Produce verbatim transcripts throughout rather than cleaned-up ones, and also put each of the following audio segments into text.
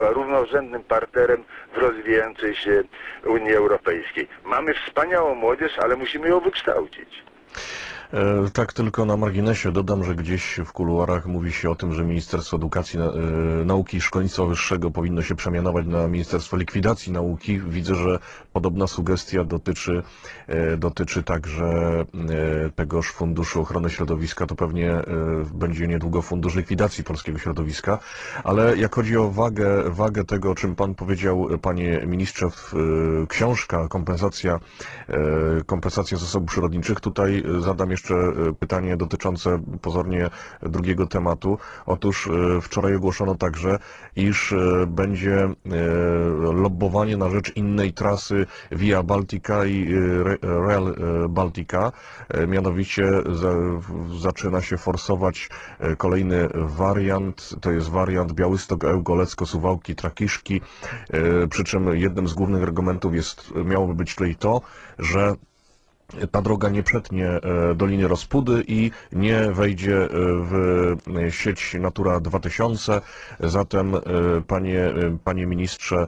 równorzędnym partnerem w rozwijającej się Unii Europejskiej. Mamy wspaniałą młodzież, ale musimy ją wykształcić. E, tak tylko na marginesie dodam, że gdzieś w kuluarach mówi się o tym, że Ministerstwo Edukacji, e, Nauki i Szkolnictwa Wyższego powinno się przemianować na Ministerstwo Likwidacji Nauki. Widzę, że podobna sugestia dotyczy, e, dotyczy także e, tegoż Funduszu Ochrony Środowiska. To pewnie e, będzie niedługo Fundusz Likwidacji Polskiego Środowiska. Ale jak chodzi o wagę, wagę tego, o czym Pan powiedział, Panie Ministrze, w, e, książka, kompensacja, e, kompensacja zasobów przyrodniczych, tutaj zadam jeszcze Jeszcze pytanie dotyczące pozornie drugiego tematu. Otóż wczoraj ogłoszono także, iż będzie lobbowanie na rzecz innej trasy Via Baltica i Rail Baltica. Mianowicie zaczyna się forsować kolejny wariant, to jest wariant Białystok, Ełk, Golecko, Suwałki, Trakiszki. Przy czym jednym z głównych argumentów jest, miałoby być tutaj to, że ta droga nie przetnie Doliny Rospudy i nie wejdzie w sieć Natura dwa tysiące. Zatem, panie, panie ministrze,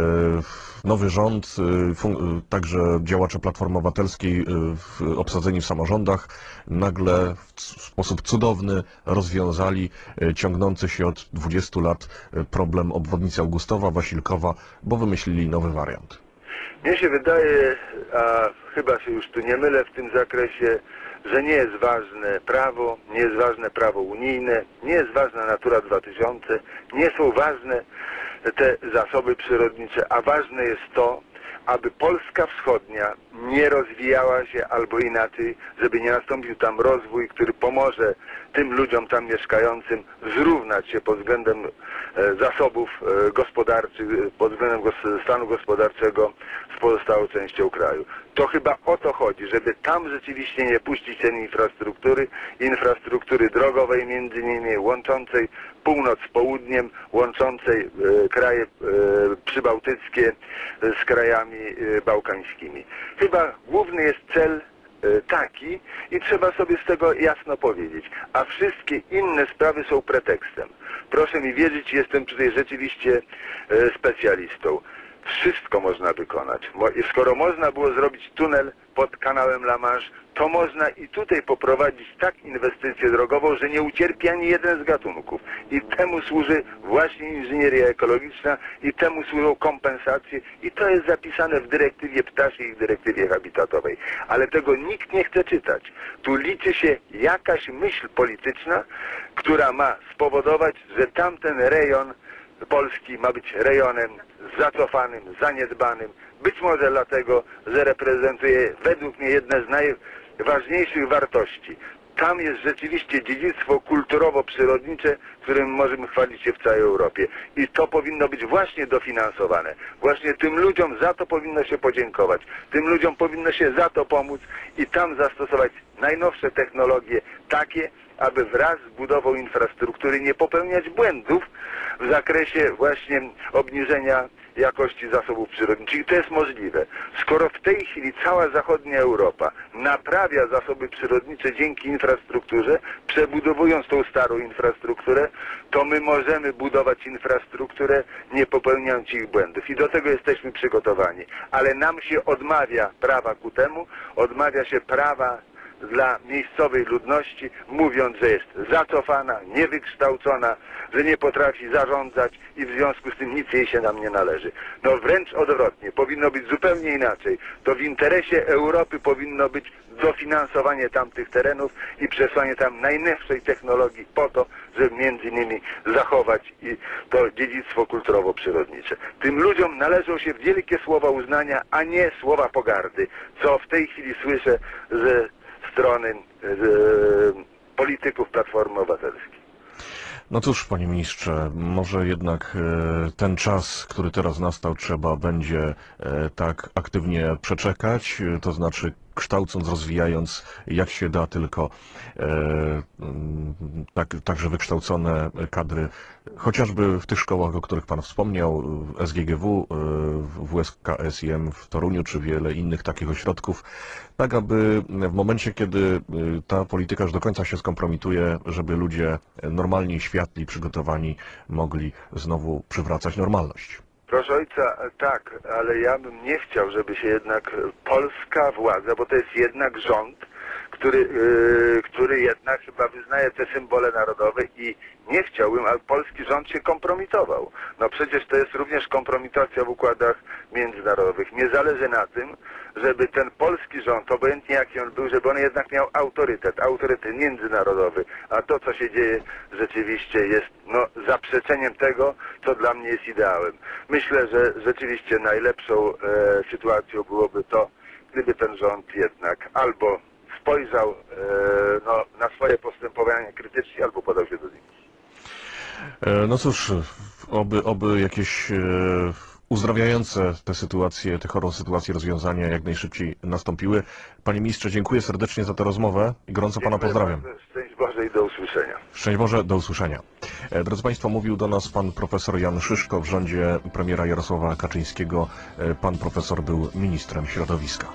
nowy rząd, także działacze Platformy Obywatelskiej obsadzeni w samorządach, nagle w sposób cudowny rozwiązali ciągnący się od dwudziestu lat problem obwodnicy Augustowa, Wasilkowa, bo wymyślili nowy wariant. Mnie się wydaje, a chyba się już tu nie mylę w tym zakresie, że nie jest ważne prawo, nie jest ważne prawo unijne, nie jest ważna Natura dwa tysiące, nie są ważne te zasoby przyrodnicze, a ważne jest to, aby Polska Wschodnia nie rozwijała się, albo inaczej, żeby nie nastąpił tam rozwój, który pomoże tym ludziom tam mieszkającym zrównać się pod względem zasobów gospodarczych, pod względem stanu gospodarczego z pozostałą częścią kraju. To chyba o to chodzi, żeby tam rzeczywiście nie puścić tej infrastruktury, infrastruktury drogowej między innymi, łączącej północ z południem, łączącej e, kraje e, przybałtyckie z krajami e, bałkańskimi. Chyba główny jest cel e, taki i trzeba sobie z tego jasno powiedzieć, a wszystkie inne sprawy są pretekstem. Proszę mi wierzyć, jestem tutaj rzeczywiście e, specjalistą. Wszystko można wykonać. Skoro można było zrobić tunel pod kanałem La Manche, to można i tutaj poprowadzić tak inwestycję drogową, że nie ucierpi ani jeden z gatunków. I temu służy właśnie inżynieria ekologiczna, i temu służą kompensacje, i to jest zapisane w dyrektywie ptasiej i w dyrektywie habitatowej. Ale tego nikt nie chce czytać. Tu liczy się jakaś myśl polityczna, która ma spowodować, że tamten rejon Polski ma być rejonem zacofanym, zaniedbanym, być może dlatego, że reprezentuje według mnie jedne z najważniejszych wartości. Tam jest rzeczywiście dziedzictwo kulturowo-przyrodnicze, którym możemy chwalić się w całej Europie. I to powinno być właśnie dofinansowane. Właśnie tym ludziom za to powinno się podziękować. Tym ludziom powinno się za to pomóc i tam zastosować najnowsze technologie takie, aby wraz z budową infrastruktury nie popełniać błędów w zakresie właśnie obniżenia jakości zasobów przyrodniczych. I to jest możliwe. Skoro w tej chwili cała zachodnia Europa naprawia zasoby przyrodnicze dzięki infrastrukturze, przebudowując tą starą infrastrukturę, to my możemy budować infrastrukturę, nie popełniając ich błędów. I do tego jesteśmy przygotowani. Ale nam się odmawia prawa ku temu, odmawia się prawa dla miejscowej ludności, mówiąc, że jest zacofana, niewykształcona, że nie potrafi zarządzać i w związku z tym nic jej się nam nie należy. No wręcz odwrotnie, powinno być zupełnie inaczej. To w interesie Europy powinno być dofinansowanie tamtych terenów i przesłanie tam najnowszej technologii po to, żeby między innymi zachować i to dziedzictwo kulturowo-przyrodnicze. Tym ludziom należą się wielkie słowa uznania, a nie słowa pogardy, co w tej chwili słyszę ze strony z polityków Platformy Obywatelskiej. No cóż, panie ministrze, może jednak ten czas, który teraz nastał, trzeba będzie tak aktywnie przeczekać, to znaczy kształcąc, rozwijając jak się da tylko tak, także wykształcone kadry, chociażby w tych szkołach, o których Pan wspomniał, S G G W, W S K S I M w Toruniu, czy wiele innych takich ośrodków, tak aby w momencie, kiedy ta polityka już do końca się skompromituje, żeby ludzie normalni, światli, przygotowani mogli znowu przywracać normalność. Proszę ojca, tak, ale ja bym nie chciał, żeby się jednak polska władza, bo to jest jednak rząd, który, yy, który jednak chyba wyznaje te symbole narodowe i nie chciałbym, aby polski rząd się kompromitował. No przecież to jest również kompromitacja w układach międzynarodowych. Mnie zależy na tym, żeby ten polski rząd, obojętnie jaki on był, żeby on jednak miał autorytet, autorytet międzynarodowy, a to, co się dzieje, rzeczywiście jest no, zaprzeczeniem tego, co dla mnie jest ideałem. Myślę, że rzeczywiście najlepszą e, sytuacją byłoby to, gdyby ten rząd jednak albo spojrzał e, no, na swoje postępowanie krytycznie, albo podał się do nich. No cóż, oby, oby jakieś uzdrawiające te sytuacje, te chore sytuacje, rozwiązania jak najszybciej nastąpiły. Panie ministrze, dziękuję serdecznie za tę rozmowę i gorąco Pana pozdrawiam. Szczęść Boże i do usłyszenia. Szczęść Boże, do usłyszenia. Drodzy Państwo, mówił do nas pan profesor Jan Szyszko w rządzie premiera Jarosława Kaczyńskiego. Pan profesor był ministrem środowiska.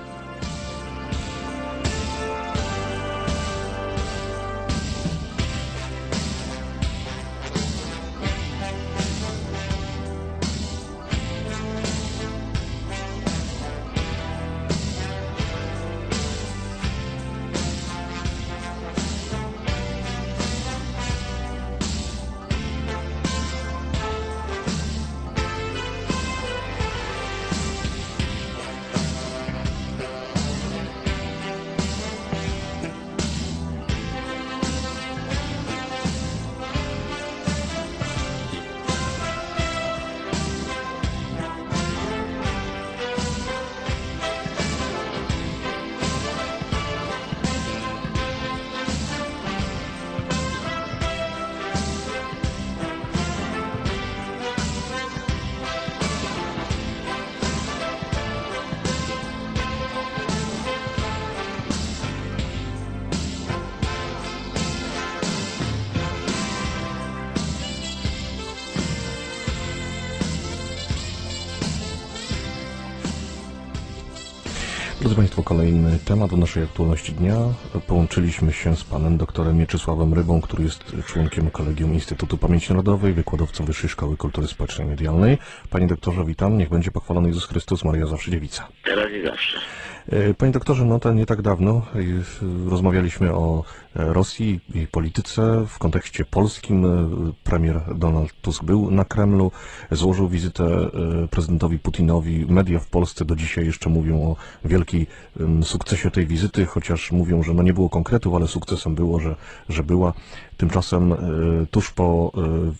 Drodzy Państwo, kolejny temat do naszej aktualności dnia. Połączyliśmy się z panem doktorem Mieczysławem Rybą, który jest członkiem Kolegium Instytutu Pamięci Narodowej, wykładowcą Wyższej Szkoły Kultury Społecznej i Medialnej. Panie doktorze, witam. Niech będzie pochwalony Jezus Chrystus, Maria zawsze dziewica. Teraz i zawsze. Panie doktorze, no to nie tak dawno rozmawialiśmy o Rosji i polityce w kontekście polskim. Premier Donald Tusk był na Kremlu, złożył wizytę prezydentowi Putinowi. Media w Polsce do dzisiaj jeszcze mówią o wielkim sukcesie tej wizyty, chociaż mówią, że no nie było konkretów, ale sukcesem było, że, że była. Tymczasem tuż po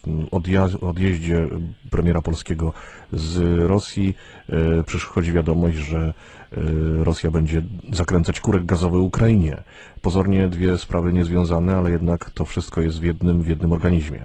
odjeździe premiera polskiego z Rosji przychodzi wiadomość, że Rosja będzie zakręcać kurek gazowy Ukrainie. Pozornie dwie sprawy niezwiązane, ale jednak to wszystko jest w jednym, w jednym organizmie.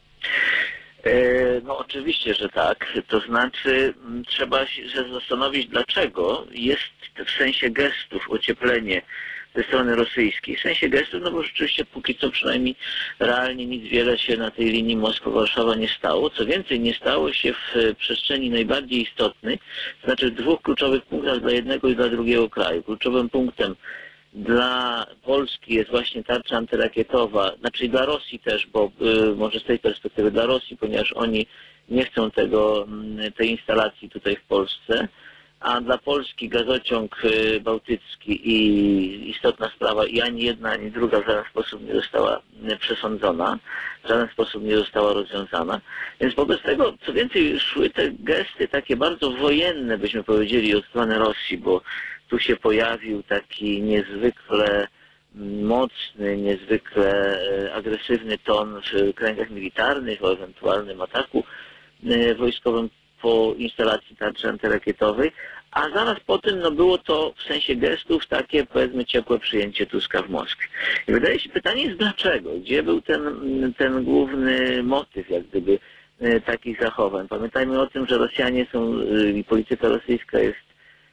No oczywiście, że tak. To znaczy trzeba się zastanowić, dlaczego jest w sensie gestów ocieplenie ze strony rosyjskiej. W sensie gestów, no bo rzeczywiście póki co przynajmniej realnie nic wiele się na tej linii Moskwa-Warszawa nie stało. Co więcej, nie stało się w przestrzeni najbardziej istotnej, to znaczy w dwóch kluczowych punktach dla jednego i dla drugiego kraju. Kluczowym punktem dla Polski jest właśnie tarcza antyrakietowa, znaczy dla Rosji też, bo y, może z tej perspektywy dla Rosji, ponieważ oni nie chcą tego, tej instalacji tutaj w Polsce, a dla Polski gazociąg bałtycki i istotna sprawa i ani jedna, ani druga w żaden sposób nie została przesądzona, w żaden sposób nie została rozwiązana. Więc wobec tego, co więcej, szły te gesty takie bardzo wojenne, byśmy powiedzieli, od strony Rosji, bo tu się pojawił taki niezwykle mocny, niezwykle agresywny ton w kręgach militarnych o ewentualnym ataku wojskowym po instalacji tarczy antyrakietowej, a zaraz po tym no, było to w sensie gestów takie, powiedzmy, ciepłe przyjęcie Tuska w Moskwie. I wydaje się, pytanie jest dlaczego? Gdzie był ten, ten główny motyw, jak gdyby, takich zachowań? Pamiętajmy o tym, że Rosjanie są i polityka rosyjska jest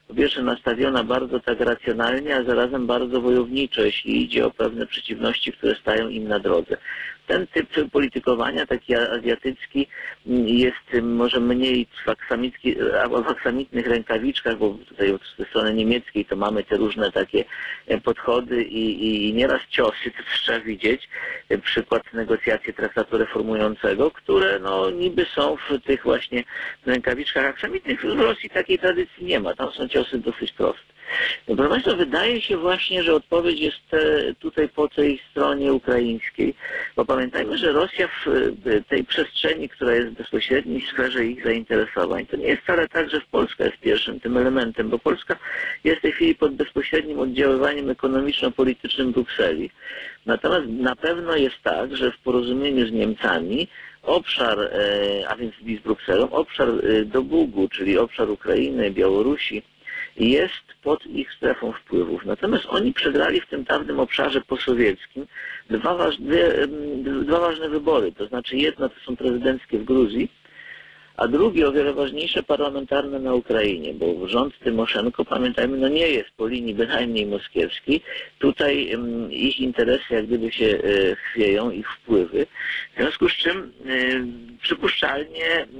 po pierwsze nastawiona bardzo tak racjonalnie, a zarazem bardzo wojowniczo, jeśli idzie o pewne przeciwności, które stają im na drodze. Ten typ politykowania, taki azjatycki, jest może mniej w aksamitnych rękawiczkach, bo tutaj od strony niemieckiej to mamy te różne takie podchody i, i, i nieraz ciosy, to trzeba widzieć. Przykład negocjacji traktatu reformującego, które no niby są w tych właśnie rękawiczkach aksamitnych. W Rosji takiej tradycji nie ma, tam są ciosy dosyć proste. Proszę Państwa, wydaje się właśnie, że odpowiedź jest tutaj po tej stronie ukraińskiej, bo pamiętajmy, że Rosja w tej przestrzeni, która jest w bezpośredniej sferze ich zainteresowań, to nie jest wcale tak, że Polska jest pierwszym tym elementem, bo Polska jest w tej chwili pod bezpośrednim oddziaływaniem ekonomiczno-politycznym Brukseli. Natomiast na pewno jest tak, że w porozumieniu z Niemcami obszar, a więc z Brukselą, obszar do Bugu, czyli obszar Ukrainy, Białorusi, jest pod ich strefą wpływów. Natomiast oni przegrali w tym dawnym obszarze posowieckim dwa, waż, dwie, dwa ważne wybory. To znaczy jedno to są prezydenckie w Gruzji, a drugie, o wiele ważniejsze, parlamentarne na Ukrainie, bo rząd Tymoszenko, pamiętajmy, no nie jest po linii bynajmniej moskiewskiej. Tutaj um, ich interesy jak gdyby się e, chwieją, ich wpływy. W związku z czym e, przypuszczalnie e,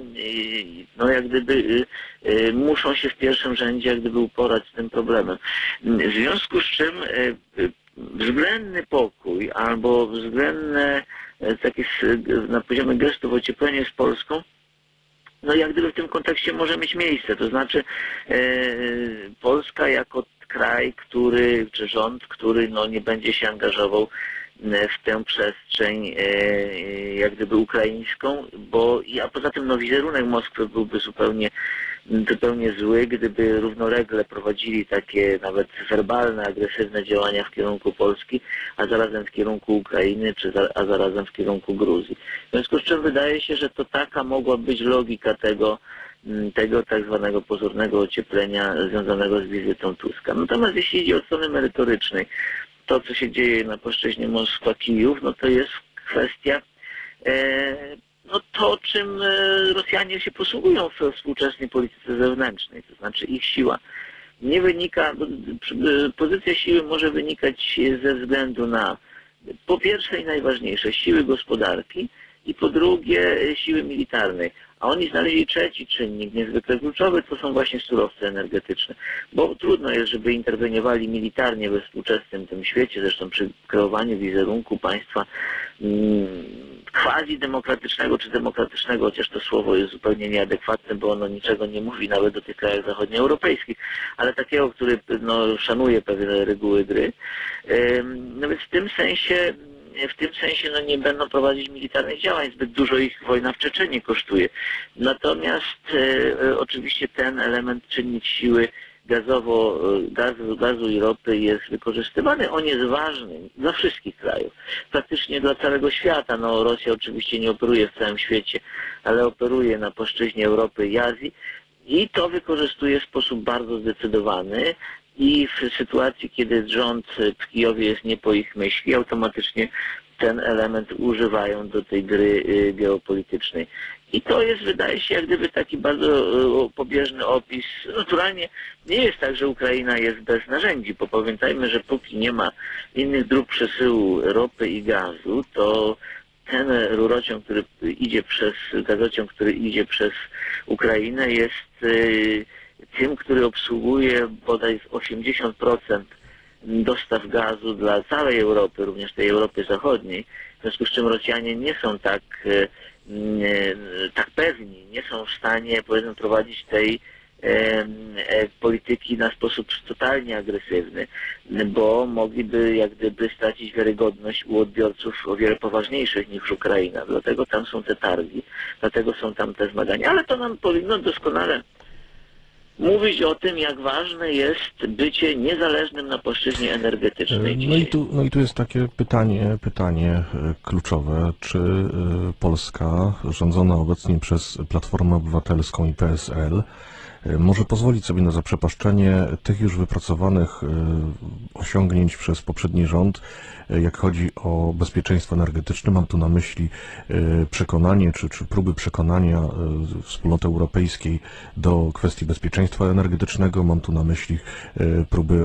no jak gdyby e, e, muszą się w pierwszym rzędzie jak gdyby uporać z tym problemem. W związku z czym e, względny pokój albo względne e, takie na poziomie gestów ocieplenie z Polską, no jak gdyby w tym kontekście może mieć miejsce, to znaczy e, Polska jako kraj, który, czy rząd, który no nie będzie się angażował w tę przestrzeń e, jak gdyby ukraińską, bo a poza tym no wizerunek Moskwy byłby zupełnie zupełnie zły, gdyby równolegle prowadzili takie nawet werbalne, agresywne działania w kierunku Polski, a zarazem w kierunku Ukrainy, czy za, a zarazem w kierunku Gruzji. W związku z czym wydaje się, że to taka mogła być logika tego, tego tak zwanego pozornego ocieplenia związanego z wizytą Tuska. Natomiast jeśli idzie o strony merytorycznej, to co się dzieje na płaszczyźnie Moskwa-Kijów, no to jest kwestia e, no to, czym Rosjanie się posługują w współczesnej polityce zewnętrznej, to znaczy ich siła nie wynika, pozycja siły może wynikać ze względu na po pierwsze i najważniejsze siły gospodarki i po drugie siły militarnej. A oni znaleźli trzeci czynnik niezwykle kluczowy, to są właśnie surowce energetyczne. Bo trudno jest, żeby interweniowali militarnie we współczesnym tym świecie, zresztą przy kreowaniu wizerunku państwa mm, quasi-demokratycznego czy demokratycznego, chociaż to słowo jest zupełnie nieadekwatne, bo ono niczego nie mówi nawet do tych krajów zachodnioeuropejskich, ale takiego, który no, szanuje pewne reguły gry. Ym, no więc w tym sensie w tym sensie no, nie będą prowadzić militarnych działań, zbyt dużo ich wojna w Czeczeniu kosztuje. Natomiast e, oczywiście ten element, czynnik siły gazowo, gazu, gazu i ropy jest wykorzystywany. On jest ważny dla wszystkich krajów, praktycznie dla całego świata. No, Rosja oczywiście nie operuje w całym świecie, ale operuje na płaszczyźnie Europy i Azji i to wykorzystuje w sposób bardzo zdecydowany. I w sytuacji, kiedy rząd w Kijowie jest nie po ich myśli, automatycznie ten element używają do tej gry geopolitycznej. I to jest, wydaje się, jak gdyby taki bardzo pobieżny opis. Naturalnie nie jest tak, że Ukraina jest bez narzędzi, bo pamiętajmy, że póki nie ma innych dróg przesyłu ropy i gazu, to ten rurociąg, który idzie przez, gazociąg, który idzie przez Ukrainę jest tym, który obsługuje bodaj osiemdziesiąt procent dostaw gazu dla całej Europy, również tej Europy Zachodniej, w związku z czym Rosjanie nie są tak, nie, tak pewni, nie są w stanie, powiedzmy, prowadzić tej e, polityki na sposób totalnie agresywny, bo mogliby jak gdyby stracić wiarygodność u odbiorców o wiele poważniejszych niż Ukraina. Dlatego tam są te targi, dlatego są tam te zmagania, ale to nam powinno doskonale mówić o tym, jak ważne jest bycie niezależnym na płaszczyźnie energetycznej. No i, tu, no i tu jest takie pytanie, pytanie kluczowe, czy Polska, rządzona obecnie przez Platformę Obywatelską i P S L, może pozwolić sobie na zaprzepaszczenie tych już wypracowanych osiągnięć przez poprzedni rząd, jak chodzi o bezpieczeństwo energetyczne. Mam tu na myśli przekonanie, czy, czy próby przekonania wspólnoty europejskiej do kwestii bezpieczeństwa bezpieczeństwa energetycznego, mam tu na myśli próby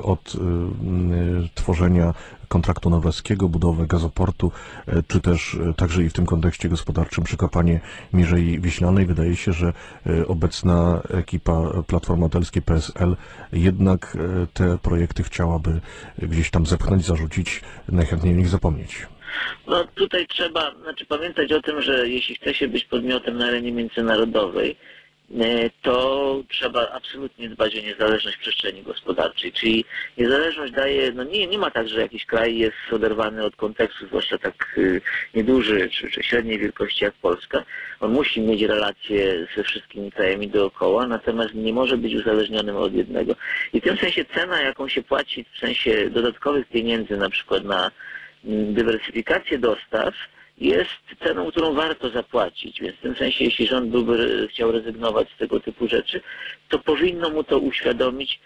odtworzenia kontraktu norweskiego, budowę gazoportu, czy też także i w tym kontekście gospodarczym przekopanie Mierzei Wiślanej. Wydaje się, że obecna ekipa Platformy Obywatelskiej P S L jednak te projekty chciałaby gdzieś tam zepchnąć, zarzucić, najchętniej o nich zapomnieć. No tutaj trzeba znaczy, pamiętać o tym, że jeśli chce się być podmiotem na arenie międzynarodowej, to trzeba absolutnie dbać o niezależność przestrzeni gospodarczej. Czyli niezależność daje, no nie, nie ma tak, że jakiś kraj jest oderwany od kontekstu, zwłaszcza tak nieduży czy, czy średniej wielkości jak Polska. On musi mieć relacje ze wszystkimi krajami dookoła, natomiast nie może być uzależnionym od jednego. I w tym sensie cena, jaką się płaci w sensie dodatkowych pieniędzy na przykład na dywersyfikację dostaw, jest ceną, którą warto zapłacić. Więc w tym sensie, jeśli rząd byłby chciał rezygnować z tego typu rzeczy, to powinno mu to uświadomić,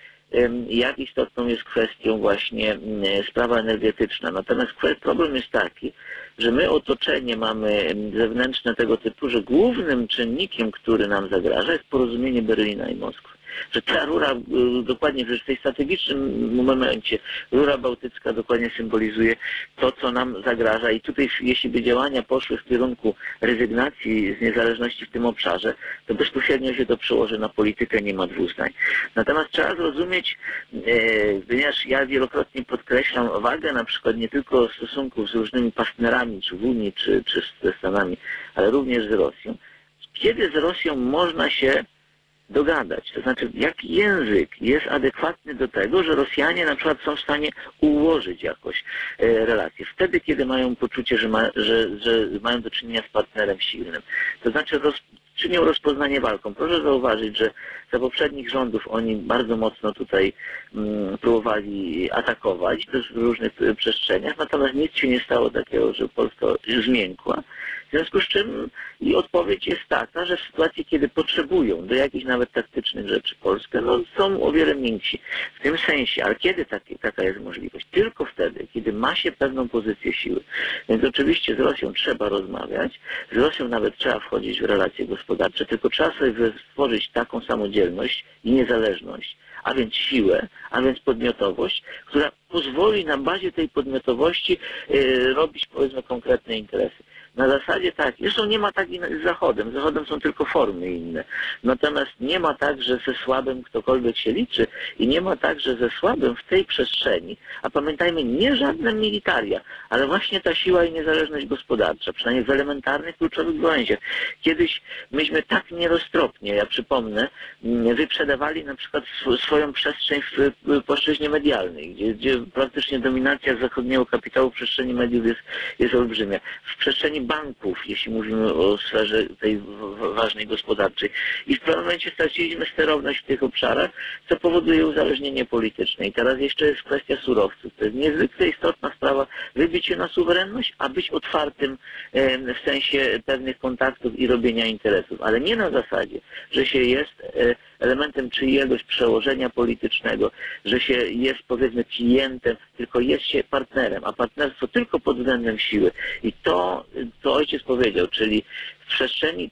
jak istotną jest kwestią właśnie sprawa energetyczna. Natomiast problem jest taki, że my otoczenie mamy zewnętrzne tego typu, że głównym czynnikiem, który nam zagraża, jest porozumienie Berlina i Moskwy. Że ta rura dokładnie w tej strategicznym momencie, rura bałtycka dokładnie symbolizuje to, co nam zagraża i tutaj jeśli by działania poszły w kierunku rezygnacji z niezależności w tym obszarze, to bezpośrednio się to przełoży na politykę, nie ma dwóch zdań. Natomiast trzeba zrozumieć, ponieważ ja wielokrotnie podkreślam wagę na przykład nie tylko stosunków z różnymi partnerami, czy w Unii, czy, czy ze Stanami, ale również z Rosją. Kiedy z Rosją można się dogadać, to znaczy jaki język jest adekwatny do tego, że Rosjanie na przykład są w stanie ułożyć jakoś e, relacje. Wtedy, kiedy mają poczucie, że, ma, że, że mają do czynienia z partnerem silnym. To znaczy roz, czynią rozpoznanie walką. Proszę zauważyć, że za poprzednich rządów oni bardzo mocno tutaj mm, próbowali atakować w różnych przestrzeniach, natomiast nic się nie stało takiego, że Polska zmiękła. W związku z czym i odpowiedź jest taka, że w sytuacji, kiedy potrzebują do jakichś nawet taktycznych rzeczy Polskę, no są o wiele mięksi w tym sensie. Ale kiedy taki, taka jest możliwość? Tylko wtedy, kiedy ma się pewną pozycję siły. Więc oczywiście z Rosją trzeba rozmawiać, z Rosją nawet trzeba wchodzić w relacje gospodarcze, tylko trzeba sobie stworzyć taką samodzielność i niezależność, a więc siłę, a więc podmiotowość, która pozwoli na bazie tej podmiotowości yy, robić powiedzmy konkretne interesy. Na zasadzie tak, zresztą nie ma tak z Zachodem, z Zachodem są tylko formy inne. Natomiast nie ma tak, że ze słabym ktokolwiek się liczy i nie ma tak, że ze słabym w tej przestrzeni, a pamiętajmy, nie żadne militaria, ale właśnie ta siła i niezależność gospodarcza, przynajmniej w elementarnych, kluczowych gałęziach. Kiedyś myśmy tak nieroztropnie, ja przypomnę, wyprzedawali na przykład swoją przestrzeń w płaszczyźnie medialnej, gdzie, gdzie praktycznie dominacja zachodniego kapitału w przestrzeni mediów jest, jest olbrzymia. W przestrzeni banków, jeśli mówimy o sferze tej ważnej gospodarczej. I w pewnym momencie straciliśmy sterowność w tych obszarach, co powoduje uzależnienie polityczne. I teraz jeszcze jest kwestia surowców. To jest niezwykle istotna sprawa, wybić się na suwerenność, a być otwartym w sensie pewnych kontaktów i robienia interesów. Ale nie na zasadzie, że się jest elementem czyjegoś przełożenia politycznego, że się jest powiedzmy klientem, tylko jest się partnerem, a partnerstwo tylko pod względem siły. I to, co ojciec powiedział, czyli w przestrzeni,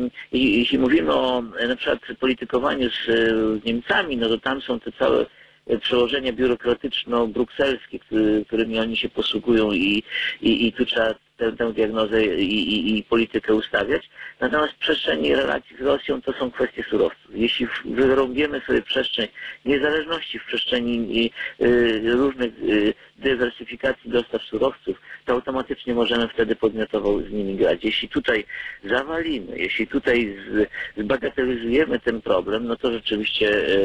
jeśli mówimy o na przykład politykowaniu z, z Niemcami, no to tam są te całe przełożenia biurokratyczno-brukselskie, który, którymi oni się posługują i, i, i tu trzeba tę, tę diagnozę i, i, i politykę ustawiać. Natomiast w przestrzeni relacji z Rosją to są kwestie surowców. Jeśli wyrąbiemy sobie przestrzeń niezależności w przestrzeni y, y, różnych y, dywersyfikacji dostaw surowców, to automatycznie możemy wtedy podmiotowo z nimi grać. Jeśli tutaj zawalimy, jeśli tutaj z, zbagatelizujemy ten problem, no to rzeczywiście y,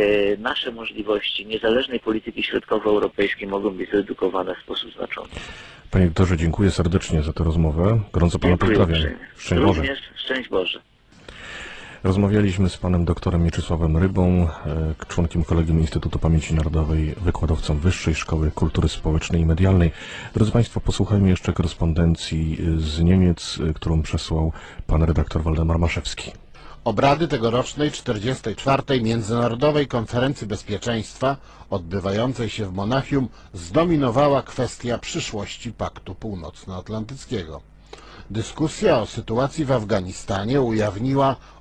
nasze możliwości niezależnej polityki środkowoeuropejskiej mogą być zredukowane w sposób znaczący. Panie doktorze, dziękuję serdecznie za tę rozmowę. Gorąco Pana pozdrawiam. Szczęść Boże. Również szczęść Boże. Rozmawialiśmy z panem doktorem Mieczysławem Rybą, członkiem Kolegium Instytutu Pamięci Narodowej, wykładowcą Wyższej Szkoły Kultury Społecznej i Medialnej. Drodzy Państwo, posłuchajmy jeszcze korespondencji z Niemiec, którą przesłał pan redaktor Waldemar Maszewski. Obrady tegorocznej czterdziestej czwartej Międzynarodowej Konferencji Bezpieczeństwa odbywającej się w Monachium zdominowała kwestia przyszłości Paktu Północnoatlantyckiego. Dyskusja o sytuacji w Afganistanie ujawniła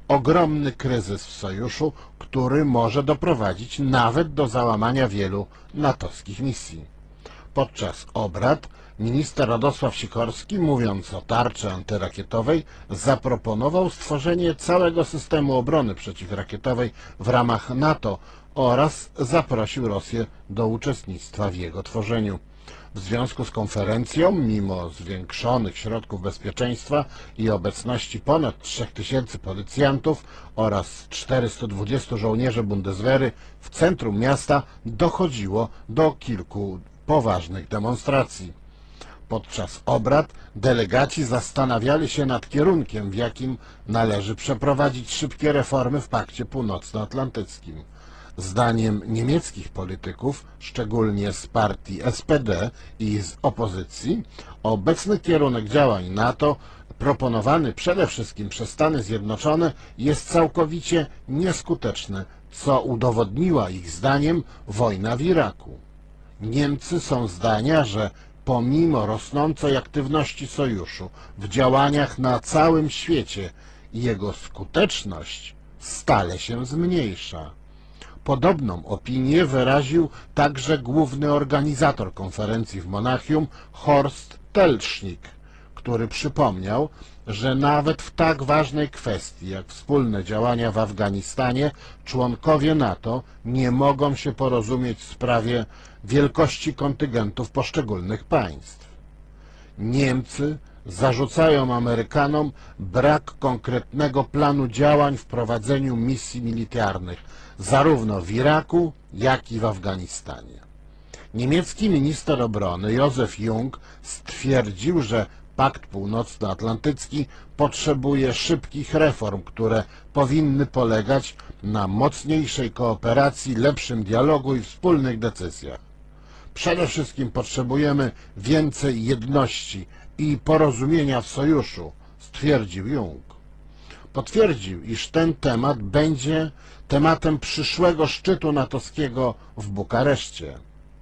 ogromny kryzys w sojuszu, który może doprowadzić nawet do załamania wielu natowskich misji. Podczas obrad minister Radosław Sikorski, mówiąc o tarczy antyrakietowej, zaproponował stworzenie całego systemu obrony przeciwrakietowej w ramach NATO oraz zaprosił Rosję do uczestnictwa w jego tworzeniu. W związku z konferencją, mimo zwiększonych środków bezpieczeństwa i obecności ponad trzech tysięcy policjantów oraz czterystu dwudziestu żołnierzy Bundeswehry, w centrum miasta dochodziło do kilku poważnych demonstracji. Podczas obrad delegaci zastanawiali się nad kierunkiem, w jakim należy przeprowadzić szybkie reformy w Pakcie Północnoatlantyckim. Zdaniem niemieckich polityków, szczególnie z partii S P D i z opozycji, obecny kierunek działań NATO, proponowany przede wszystkim przez Stany Zjednoczone, jest całkowicie nieskuteczny, co udowodniła ich zdaniem wojna w Iraku. Niemcy są zdania, że pomimo rosnącej aktywności sojuszu w działaniach na całym świecie, jego skuteczność stale się zmniejsza. Podobną opinię wyraził także główny organizator konferencji w Monachium, Horst Telschnik, który przypomniał, że nawet w tak ważnej kwestii jak wspólne działania w Afganistanie członkowie NATO nie mogą się porozumieć w sprawie wielkości kontyngentów poszczególnych państw. Niemcy zarzucają Amerykanom brak konkretnego planu działań w prowadzeniu misji militarnych, zarówno w Iraku, jak i w Afganistanie. Niemiecki minister obrony Josef Jung stwierdził, że Pakt Północnoatlantycki potrzebuje szybkich reform, które powinny polegać na mocniejszej kooperacji, lepszym dialogu i wspólnych decyzjach. Przede wszystkim potrzebujemy więcej jedności i porozumienia w sojuszu, stwierdził Jung. Potwierdził, iż ten temat będzie tematem przyszłego szczytu natowskiego w Bukareszcie.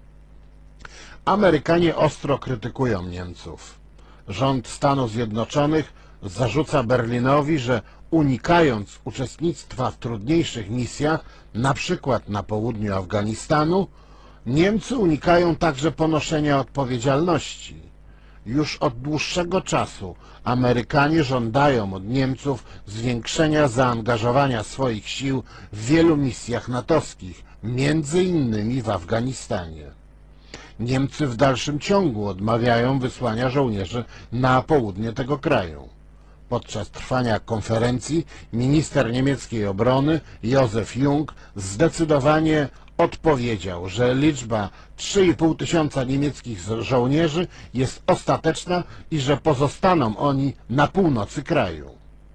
Amerykanie ostro krytykują Niemców. Rząd Stanów Zjednoczonych zarzuca Berlinowi, że unikając uczestnictwa w trudniejszych misjach, na przykład na południu Afganistanu, Niemcy unikają także ponoszenia odpowiedzialności. Już od dłuższego czasu Amerykanie żądają od Niemców zwiększenia zaangażowania swoich sił w wielu misjach natowskich, między innymi w Afganistanie. Niemcy w dalszym ciągu odmawiają wysłania żołnierzy na południe tego kraju. Podczas trwania konferencji minister niemieckiej obrony Josef Jung zdecydowanie odpowiedział, że liczba trzy i pół tysiąca niemieckich żołnierzy jest ostateczna i że pozostaną oni na północy kraju.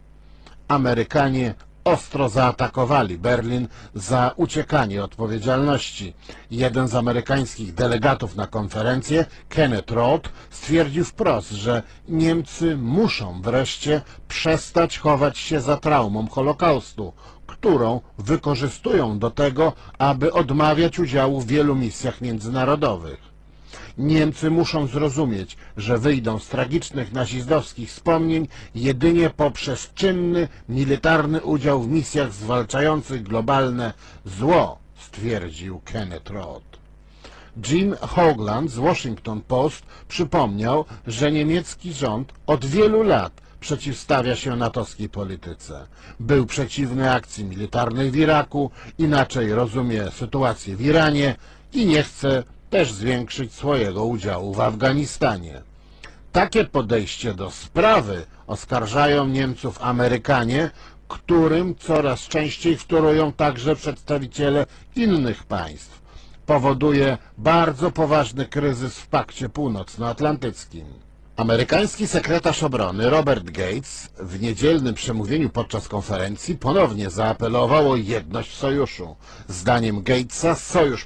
Amerykanie ostro zaatakowali Berlin za uciekanie odpowiedzialności. Jeden z amerykańskich delegatów na konferencję, Kenneth Roth, stwierdził wprost, że Niemcy muszą wreszcie przestać chować się za traumą Holokaustu, którą wykorzystują do tego, aby odmawiać udziału w wielu misjach międzynarodowych. Niemcy muszą zrozumieć, że wyjdą z tragicznych nazistowskich wspomnień jedynie poprzez czynny, militarny udział w misjach zwalczających globalne zło, stwierdził Kenneth Roth. Jim Hoagland z Washington Post przypomniał, że niemiecki rząd od wielu lat przeciwstawia się natowskiej polityce. Był przeciwny akcji militarnej w Iraku, inaczej rozumie sytuację w Iranie i nie chce też zwiększyć swojego udziału w Afganistanie. Takie podejście do sprawy oskarżają Niemców Amerykanie, którym coraz częściej wtórują także przedstawiciele innych państw. Powoduje bardzo poważny kryzys w Pakcie Północnoatlantyckim. Amerykański sekretarz obrony Robert Gates w niedzielnym przemówieniu podczas konferencji ponownie zaapelował o jedność w sojuszu. Zdaniem Gatesa Sojusz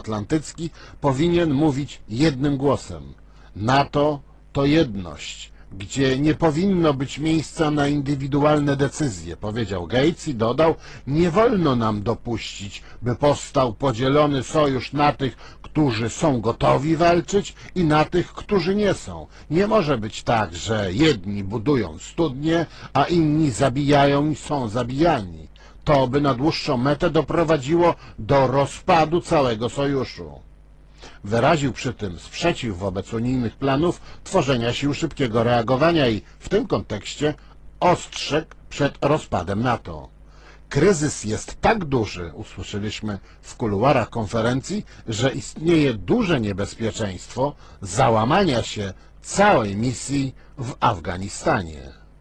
Północnoatlantycki powinien mówić jednym głosem. NATO to jedność. gdzie nie powinno być miejsca na indywidualne decyzje, powiedział Gates i dodał: nie wolno nam dopuścić, by powstał podzielony sojusz na tych, którzy są gotowi walczyć i na tych, którzy nie są. Nie może być tak, że jedni budują studnie, a inni zabijają i są zabijani. To by na dłuższą metę doprowadziło do rozpadu całego sojuszu. Wyraził przy tym sprzeciw wobec unijnych planów tworzenia sił szybkiego reagowania i w tym kontekście ostrzegł przed rozpadem NATO. Kryzys jest tak duży, usłyszeliśmy w kuluarach konferencji, że istnieje duże niebezpieczeństwo załamania się całej misji w Afganistanie.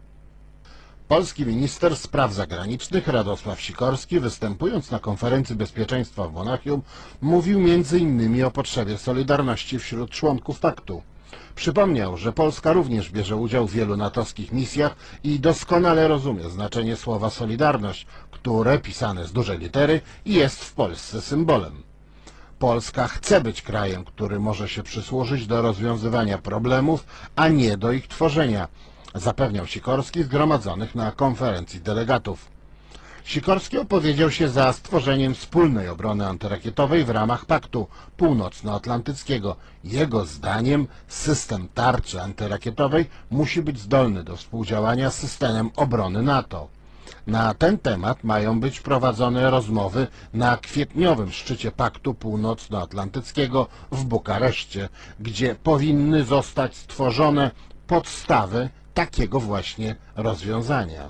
Polski minister spraw zagranicznych Radosław Sikorski, występując na konferencji bezpieczeństwa w Monachium, mówił między innymi o potrzebie solidarności wśród członków paktu. Przypomniał, że Polska również bierze udział w wielu natowskich misjach i doskonale rozumie znaczenie słowa solidarność, które, pisane z dużej litery, jest w Polsce symbolem. Polska chce być krajem, który może się przysłużyć do rozwiązywania problemów, a nie do ich tworzenia, zapewniał Sikorski zgromadzonych na konferencji delegatów. Sikorski opowiedział się za stworzeniem wspólnej obrony antyrakietowej w ramach Paktu Północnoatlantyckiego. Jego zdaniem system tarczy antyrakietowej musi być zdolny do współdziałania z systemem obrony NATO. Na ten temat mają być prowadzone rozmowy na kwietniowym szczycie Paktu Północnoatlantyckiego w Bukareszcie, gdzie powinny zostać stworzone podstawy takiego właśnie rozwiązania.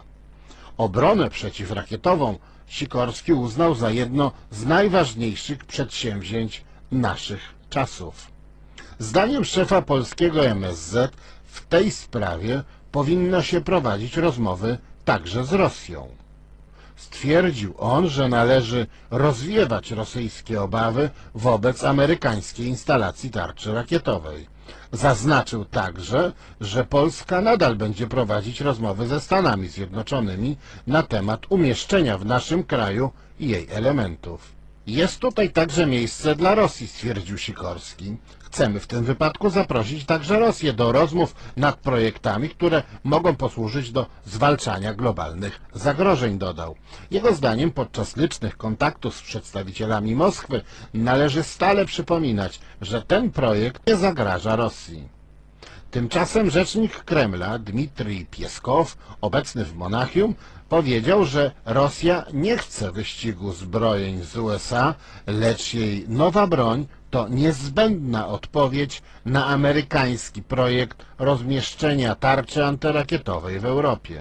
Obronę przeciwrakietową Sikorski uznał za jedno z najważniejszych przedsięwzięć naszych czasów. Zdaniem szefa polskiego M S Z w tej sprawie powinno się prowadzić rozmowy także z Rosją. Stwierdził on, że należy rozwiewać rosyjskie obawy wobec amerykańskiej instalacji tarczy rakietowej. Zaznaczył także, że Polska nadal będzie prowadzić rozmowy ze Stanami Zjednoczonymi na temat umieszczenia w naszym kraju jej elementów. Jest tutaj także miejsce dla Rosji, stwierdził Sikorski. Chcemy w tym wypadku zaprosić także Rosję do rozmów nad projektami, które mogą posłużyć do zwalczania globalnych zagrożeń, dodał. Jego zdaniem podczas licznych kontaktów z przedstawicielami Moskwy należy stale przypominać, że ten projekt nie zagraża Rosji. Tymczasem rzecznik Kremla Dmitrij Pieskow, obecny w Monachium, powiedział, że Rosja nie chce wyścigu zbrojeń z U S A, lecz jej nowa broń to niezbędna odpowiedź na amerykański projekt rozmieszczenia tarczy antyrakietowej w Europie.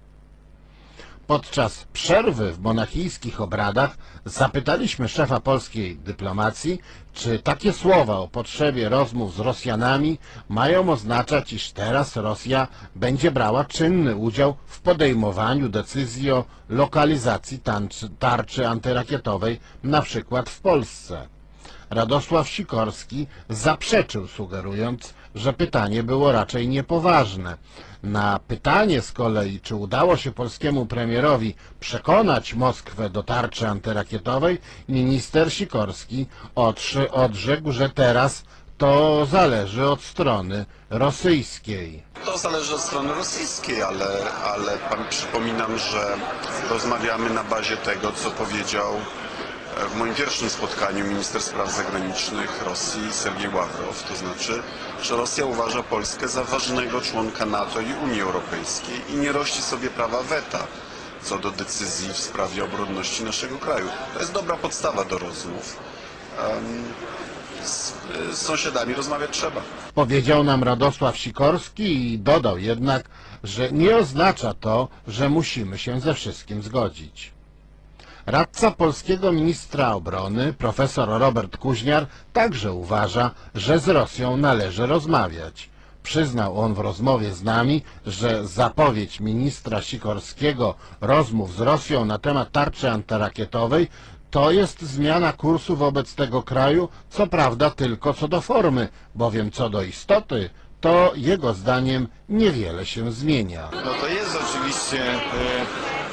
Podczas przerwy w monachijskich obradach zapytaliśmy szefa polskiej dyplomacji, czy takie słowa o potrzebie rozmów z Rosjanami mają oznaczać, iż teraz Rosja będzie brała czynny udział w podejmowaniu decyzji o lokalizacji tarczy, tarczy antyrakietowej, na przykład w Polsce. Radosław Sikorski zaprzeczył, sugerując, że pytanie było raczej niepoważne. Na pytanie z kolei, czy udało się polskiemu premierowi przekonać Moskwę do tarczy antyrakietowej, minister Sikorski odrzekł, że teraz to zależy od strony rosyjskiej. To zależy od strony rosyjskiej, ale, ale przypominam, że rozmawiamy na bazie tego, co powiedział w moim pierwszym spotkaniu minister spraw zagranicznych Rosji Sergiej Ławrow, to znaczy, że Rosja uważa Polskę za ważnego członka NATO i Unii Europejskiej i nie rości sobie prawa weta co do decyzji w sprawie obronności naszego kraju. To jest dobra podstawa do rozmów. Um, z, z sąsiadami rozmawiać trzeba. Powiedział nam Radosław Sikorski i dodał jednak, że nie oznacza to, że musimy się ze wszystkim zgodzić. Radca polskiego ministra obrony, profesor Robert Kuźniar, także uważa, że z Rosją należy rozmawiać. Przyznał on w rozmowie z nami, że zapowiedź ministra Sikorskiego rozmów z Rosją na temat tarczy antyrakietowej to jest zmiana kursu wobec tego kraju, co prawda tylko co do formy, bowiem co do istoty, to jego zdaniem niewiele się zmienia. No to jest oczywiście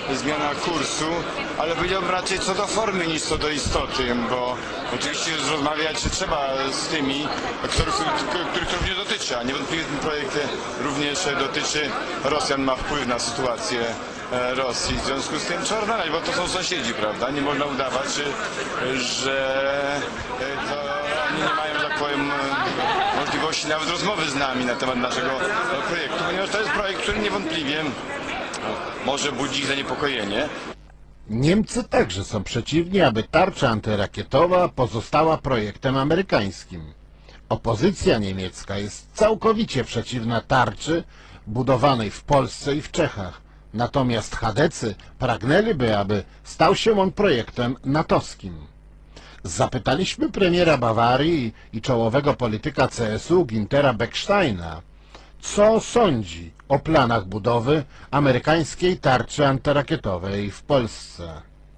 zmiana kursu, ale powiedziałbym raczej co do formy niż co do istoty, bo oczywiście rozmawiać trzeba z tymi, których, których to również dotyczy, a niewątpliwie ten projekt również dotyczy Rosjan, ma wpływ na sytuację Rosji. W związku z tym trzeba rozmawiać, bo to są sąsiedzi, prawda? Nie można udawać, że to oni nie mają, że tak powiem, możliwości nawet rozmowy z nami na temat naszego projektu, ponieważ to jest projekt, który niewątpliwie może budzić zaniepokojenie. Niemcy także są przeciwni, aby tarcza antyrakietowa pozostała projektem amerykańskim. Opozycja niemiecka jest całkowicie przeciwna tarczy budowanej w Polsce i w Czechach. Natomiast chadecy pragnęliby, aby stał się on projektem natowskim. Zapytaliśmy premiera Bawarii i czołowego polityka C S U Güntera Becksteina, co sądzi o planach budowy amerykańskiej tarczy antyrakietowej w Polsce.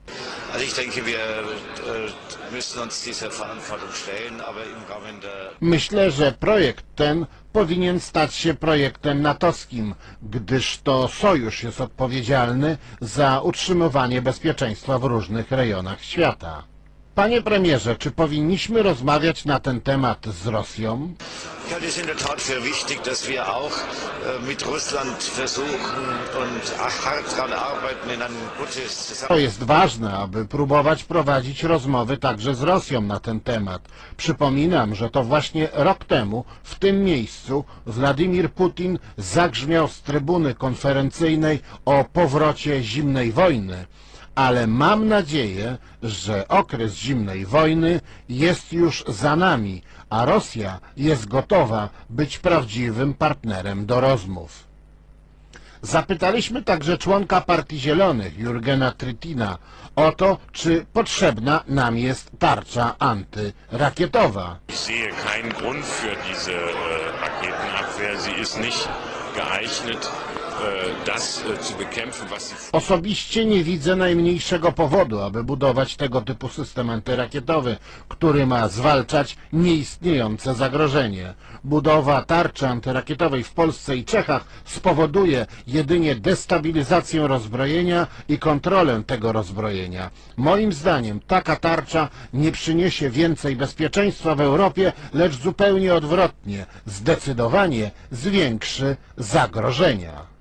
Myślę, że projekt ten powinien stać się projektem natowskim, gdyż to sojusz jest odpowiedzialny za utrzymywanie bezpieczeństwa w różnych rejonach świata. Panie premierze, czy powinniśmy rozmawiać na ten temat z Rosją? Ich halte es in der Tat für wichtig, dass wir auch mit Russland versuchen und hart daran arbeiten, in ein gutes Zusammenhang. To jest ważne, aby próbować prowadzić rozmowy także z Rosją na ten temat. Przypominam, że to właśnie rok temu w tym miejscu Władimir Putin zagrzmiał z trybuny konferencyjnej o powrocie zimnej wojny. Ale mam nadzieję, że okres zimnej wojny jest już za nami, a Rosja jest gotowa być prawdziwym partnerem do rozmów. Zapytaliśmy także członka Partii Zielonych, Jurgena Trittina, o to, czy potrzebna nam jest tarcza antyrakietowa. Ich sehe keinen Grund für diese Raketenabwehr. Sie ist nicht geeignet, das zu bekämpfen, was sie... Osobiście nie widzę najmniejszego powodu, aby budować tego typu system antyrakietowy, który ma zwalczać nieistniejące zagrożenie. Budowa tarczy antyrakietowej w Polsce i Czechach spowoduje jedynie destabilizację rozbrojenia i kontrolę tego rozbrojenia. Moim zdaniem taka tarcza nie przyniesie więcej bezpieczeństwa w Europie, lecz zupełnie odwrotnie, zdecydowanie zwiększy zagrożenia.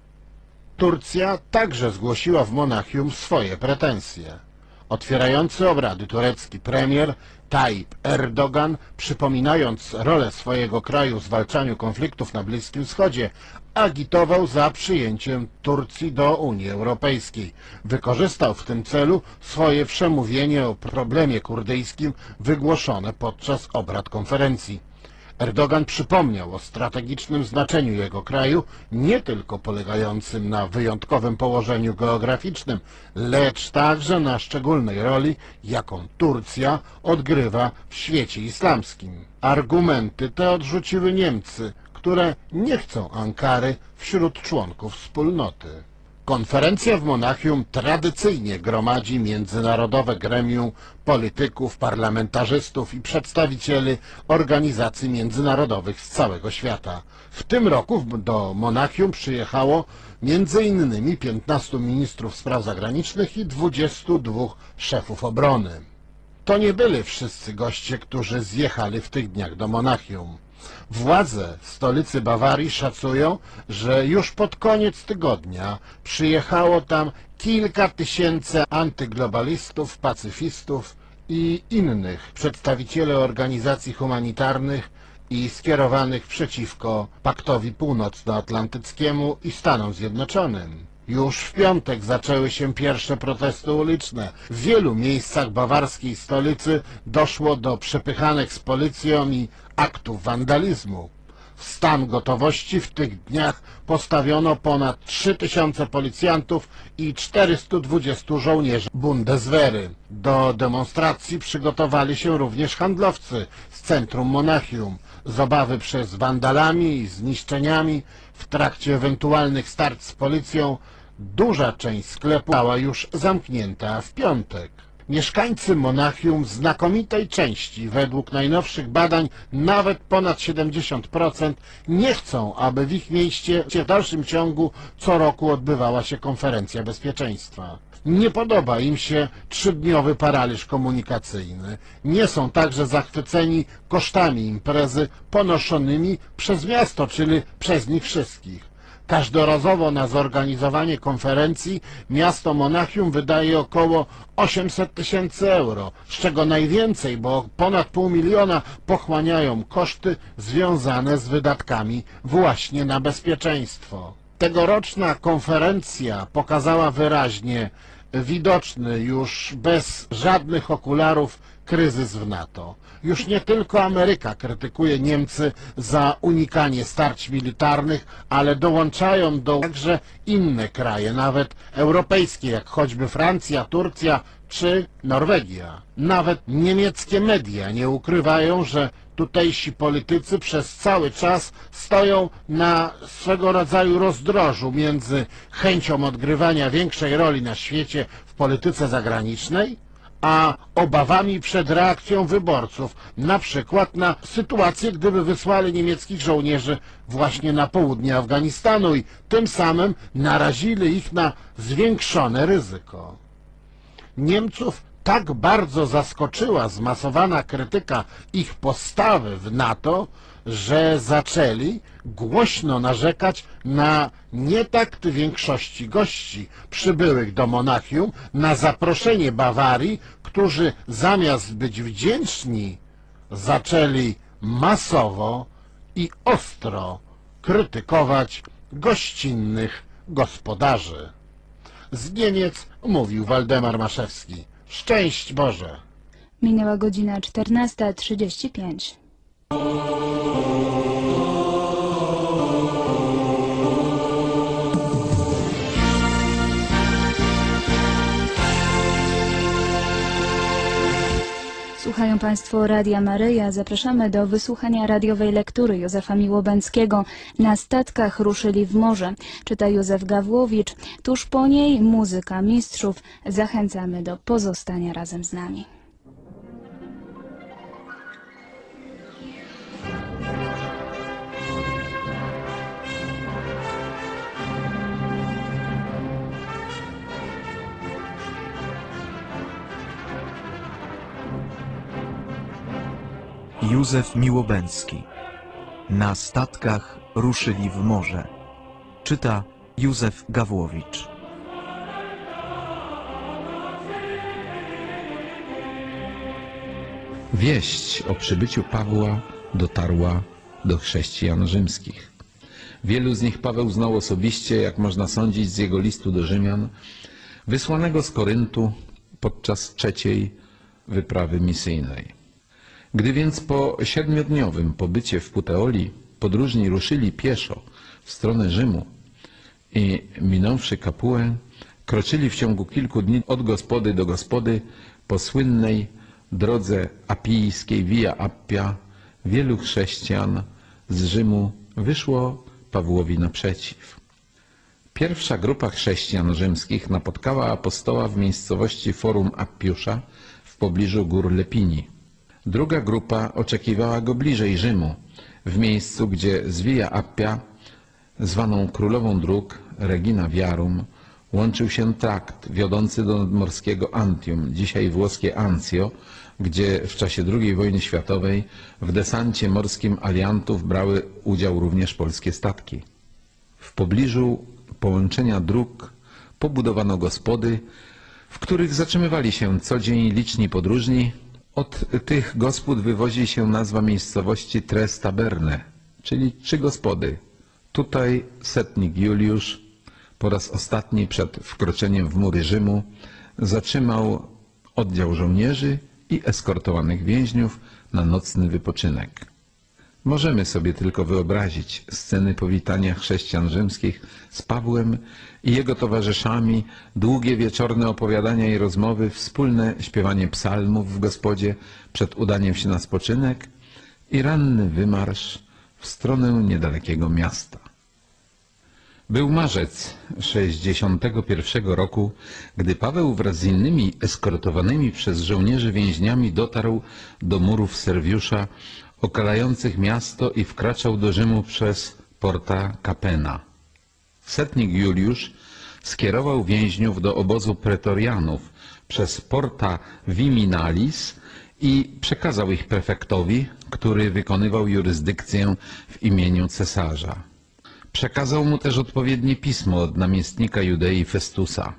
Turcja także zgłosiła w Monachium swoje pretensje. Otwierający obrady turecki premier Tayyip Erdogan, przypominając rolę swojego kraju w zwalczaniu konfliktów na Bliskim Wschodzie, agitował za przyjęciem Turcji do Unii Europejskiej. Wykorzystał w tym celu swoje przemówienie o problemie kurdyjskim wygłoszone podczas obrad konferencji. Erdogan przypomniał o strategicznym znaczeniu jego kraju, nie tylko polegającym na wyjątkowym położeniu geograficznym, lecz także na szczególnej roli, jaką Turcja odgrywa w świecie islamskim. Argumenty te odrzuciły Niemcy, które nie chcą Ankary wśród członków wspólnoty. Konferencja w Monachium tradycyjnie gromadzi międzynarodowe gremium polityków, parlamentarzystów i przedstawicieli organizacji międzynarodowych z całego świata. W tym roku do Monachium przyjechało między innymi piętnastu ministrów spraw zagranicznych i dwudziestu dwóch szefów obrony. To nie byli wszyscy goście, którzy zjechali w tych dniach do Monachium. Władze stolicy Bawarii szacują, że już pod koniec tygodnia przyjechało tam kilka tysięcy antyglobalistów, pacyfistów i innych przedstawicieli organizacji humanitarnych i skierowanych przeciwko Paktowi Północnoatlantyckiemu i Stanom Zjednoczonym. Już w piątek zaczęły się pierwsze protesty uliczne. W wielu miejscach bawarskiej stolicy doszło do przepychanek z policją i aktów wandalizmu. W stan gotowości w tych dniach postawiono ponad trzy tysiące policjantów i czterystu dwudziestu żołnierzy Bundeswehry. Do demonstracji przygotowali się również handlowcy z centrum Monachium. Z obawy przed wandalami i zniszczeniami w trakcie ewentualnych starć z policją duża część sklepu była już zamknięta w piątek. Mieszkańcy Monachium w znakomitej części, według najnowszych badań nawet ponad siedemdziesiąt procent, nie chcą, aby w ich mieście w dalszym ciągu co roku odbywała się konferencja bezpieczeństwa. Nie podoba im się trzydniowy paraliż komunikacyjny. Nie są także zachwyceni kosztami imprezy ponoszonymi przez miasto, czyli przez nich wszystkich. Każdorazowo na zorganizowanie konferencji miasto Monachium wydaje około osiemset tysięcy euro, z czego najwięcej, bo ponad pół miliona, pochłaniają koszty związane z wydatkami właśnie na bezpieczeństwo. Tegoroczna konferencja pokazała wyraźnie widoczny już bez żadnych okularów kryzys w NATO. Już nie tylko Ameryka krytykuje Niemcy za unikanie starć militarnych, ale dołączają do także inne kraje, nawet europejskie, jak choćby Francja, Turcja czy Norwegia. Nawet niemieckie media nie ukrywają, że tutejsi politycy przez cały czas stoją na swego rodzaju rozdrożu między chęcią odgrywania większej roli na świecie w polityce zagranicznej, a obawami przed reakcją wyborców, na przykład na sytuację, gdyby wysłali niemieckich żołnierzy właśnie na południe Afganistanu i tym samym narazili ich na zwiększone ryzyko. Niemców tak bardzo zaskoczyła zmasowana krytyka ich postawy w NATO, że zaczęli głośno narzekać na nietakt większości gości przybyłych do Monachium na zaproszenie Bawarii, którzy zamiast być wdzięczni, zaczęli masowo i ostro krytykować gościnnych gospodarzy. Z Niemiec mówił Waldemar Maszewski. Szczęść Boże! Minęła godzina czternasta trzydzieści pięć. Słuchają Państwo Radia Maryja. Zapraszamy do wysłuchania radiowej lektury Józefa Miłobęckiego. Na statkach ruszyli w morze. Czyta Józef Gawłowicz. Tuż po niej muzyka mistrzów. Zachęcamy do pozostania razem z nami. Józef Miłobęcki. Na statkach ruszyli w morze. Czyta Józef Gawłowicz. Wieść o przybyciu Pawła dotarła do chrześcijan rzymskich. Wielu z nich Paweł znał osobiście, jak można sądzić z jego listu do Rzymian, wysłanego z Koryntu podczas trzeciej wyprawy misyjnej. Gdy więc po siedmiodniowym pobycie w Puteoli podróżni ruszyli pieszo w stronę Rzymu i minąwszy Kapuę, kroczyli w ciągu kilku dni od gospody do gospody po słynnej drodze apijskiej Via Appia, wielu chrześcijan z Rzymu wyszło Pawłowi naprzeciw. Pierwsza grupa chrześcijan rzymskich napotkała apostoła w miejscowości Forum Appiusza w pobliżu gór Lepini. Druga grupa oczekiwała go bliżej Rzymu, w miejscu, gdzie z Via Appia, zwaną Królową Dróg, Regina Viarum, łączył się trakt wiodący do nadmorskiego Antium, dzisiaj włoskie Anzio, gdzie w czasie drugiej wojny światowej w desancie morskim aliantów brały udział również polskie statki. W pobliżu połączenia dróg pobudowano gospody, w których zatrzymywali się co dzień liczni podróżni. Od tych gospod wywodzi się nazwa miejscowości Tres Taberne, czyli trzy gospody. Tutaj setnik Juliusz po raz ostatni przed wkroczeniem w mury Rzymu zatrzymał oddział żołnierzy i eskortowanych więźniów na nocny wypoczynek. Możemy sobie tylko wyobrazić sceny powitania chrześcijan rzymskich z Pawłem i jego towarzyszami, długie wieczorne opowiadania i rozmowy, wspólne śpiewanie psalmów w gospodzie przed udaniem się na spoczynek i ranny wymarsz w stronę niedalekiego miasta. Był marzec sześćdziesiątego pierwszego roku, gdy Paweł wraz z innymi eskortowanymi przez żołnierzy więźniami dotarł do murów Serwiusza okalających miasto i wkraczał do Rzymu przez Porta Capena. Setnik Juliusz skierował więźniów do obozu pretorianów przez Porta Viminalis i przekazał ich prefektowi, który wykonywał jurysdykcję w imieniu cesarza. Przekazał mu też odpowiednie pismo od namiestnika Judei Festusa.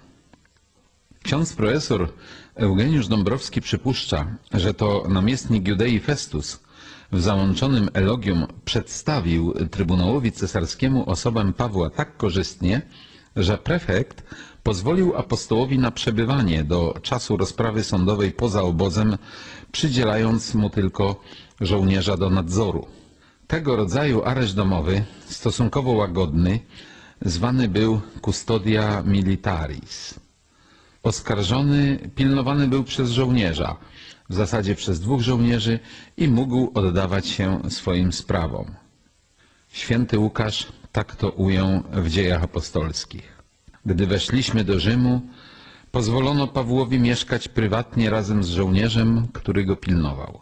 Ksiądz profesor Eugeniusz Dąbrowski przypuszcza, że to namiestnik Judei Festus w załączonym elogium przedstawił Trybunałowi Cesarskiemu osobę Pawła tak korzystnie, że prefekt pozwolił apostołowi na przebywanie do czasu rozprawy sądowej poza obozem, przydzielając mu tylko żołnierza do nadzoru. Tego rodzaju areszt domowy, stosunkowo łagodny, zwany był custodia militaris. Oskarżony pilnowany był przez żołnierza, w zasadzie przez dwóch żołnierzy, i mógł oddawać się swoim sprawom. Święty Łukasz tak to ujął w Dziejach Apostolskich. Gdy weszliśmy do Rzymu, pozwolono Pawłowi mieszkać prywatnie razem z żołnierzem, który go pilnował.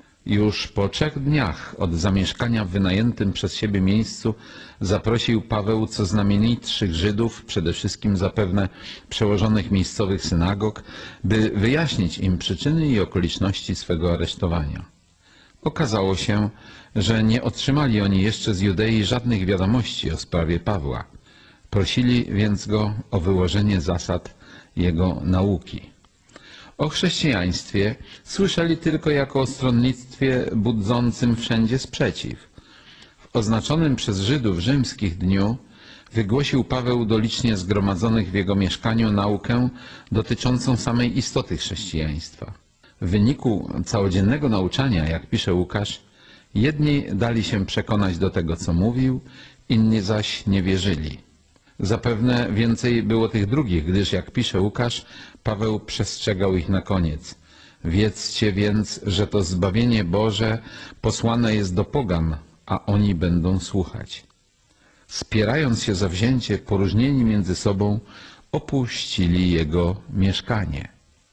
Już po trzech dniach od zamieszkania w wynajętym przez siebie miejscu zaprosił Paweł co znamienitszych Żydów, przede wszystkim zapewne przełożonych miejscowych synagog, by wyjaśnić im przyczyny i okoliczności swego aresztowania. Okazało się, że nie otrzymali oni jeszcze z Judei żadnych wiadomości o sprawie Pawła. Prosili więc go o wyłożenie zasad jego nauki. O chrześcijaństwie słyszeli tylko jako o stronnictwie budzącym wszędzie sprzeciw. W oznaczonym przez Żydów rzymskich dniu wygłosił Paweł do licznie zgromadzonych w jego mieszkaniu naukę dotyczącą samej istoty chrześcijaństwa. W wyniku całodziennego nauczania, jak pisze Łukasz, jedni dali się przekonać do tego, co mówił, inni zaś nie wierzyli. Zapewne więcej było tych drugich, gdyż, jak pisze Łukasz, Paweł przestrzegał ich na koniec. Wiedzcie więc, że to zbawienie Boże posłane jest do pogan, a oni będą słuchać. Spierając się zawzięcie, poróżnieni między sobą, opuścili jego mieszkanie.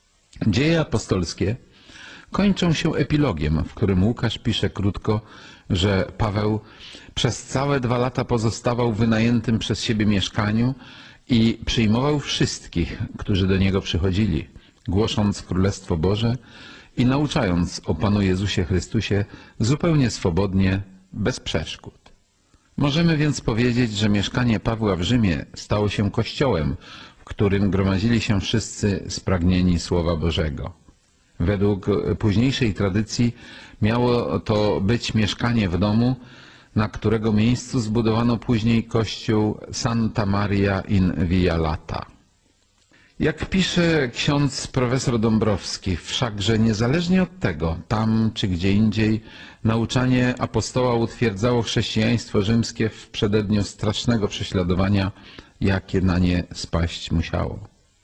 Dzieje apostolskie kończą się epilogiem, w którym Łukasz pisze krótko, że Paweł przez całe dwa lata pozostawał w wynajętym przez siebie mieszkaniu i przyjmował wszystkich, którzy do niego przychodzili, głosząc Królestwo Boże i nauczając o Panu Jezusie Chrystusie zupełnie swobodnie, bez przeszkód. Możemy więc powiedzieć, że mieszkanie Pawła w Rzymie stało się kościołem, w którym gromadzili się wszyscy spragnieni Słowa Bożego. Według późniejszej tradycji miało to być mieszkanie w domu, na którego miejscu zbudowano później kościół Santa Maria in Via Lata. Jak pisze ksiądz profesor Dąbrowski, wszakże niezależnie od tego, tam czy gdzie indziej, nauczanie apostoła utwierdzało chrześcijaństwo rzymskie w przededniu strasznego prześladowania, jakie na nie spaść musiało.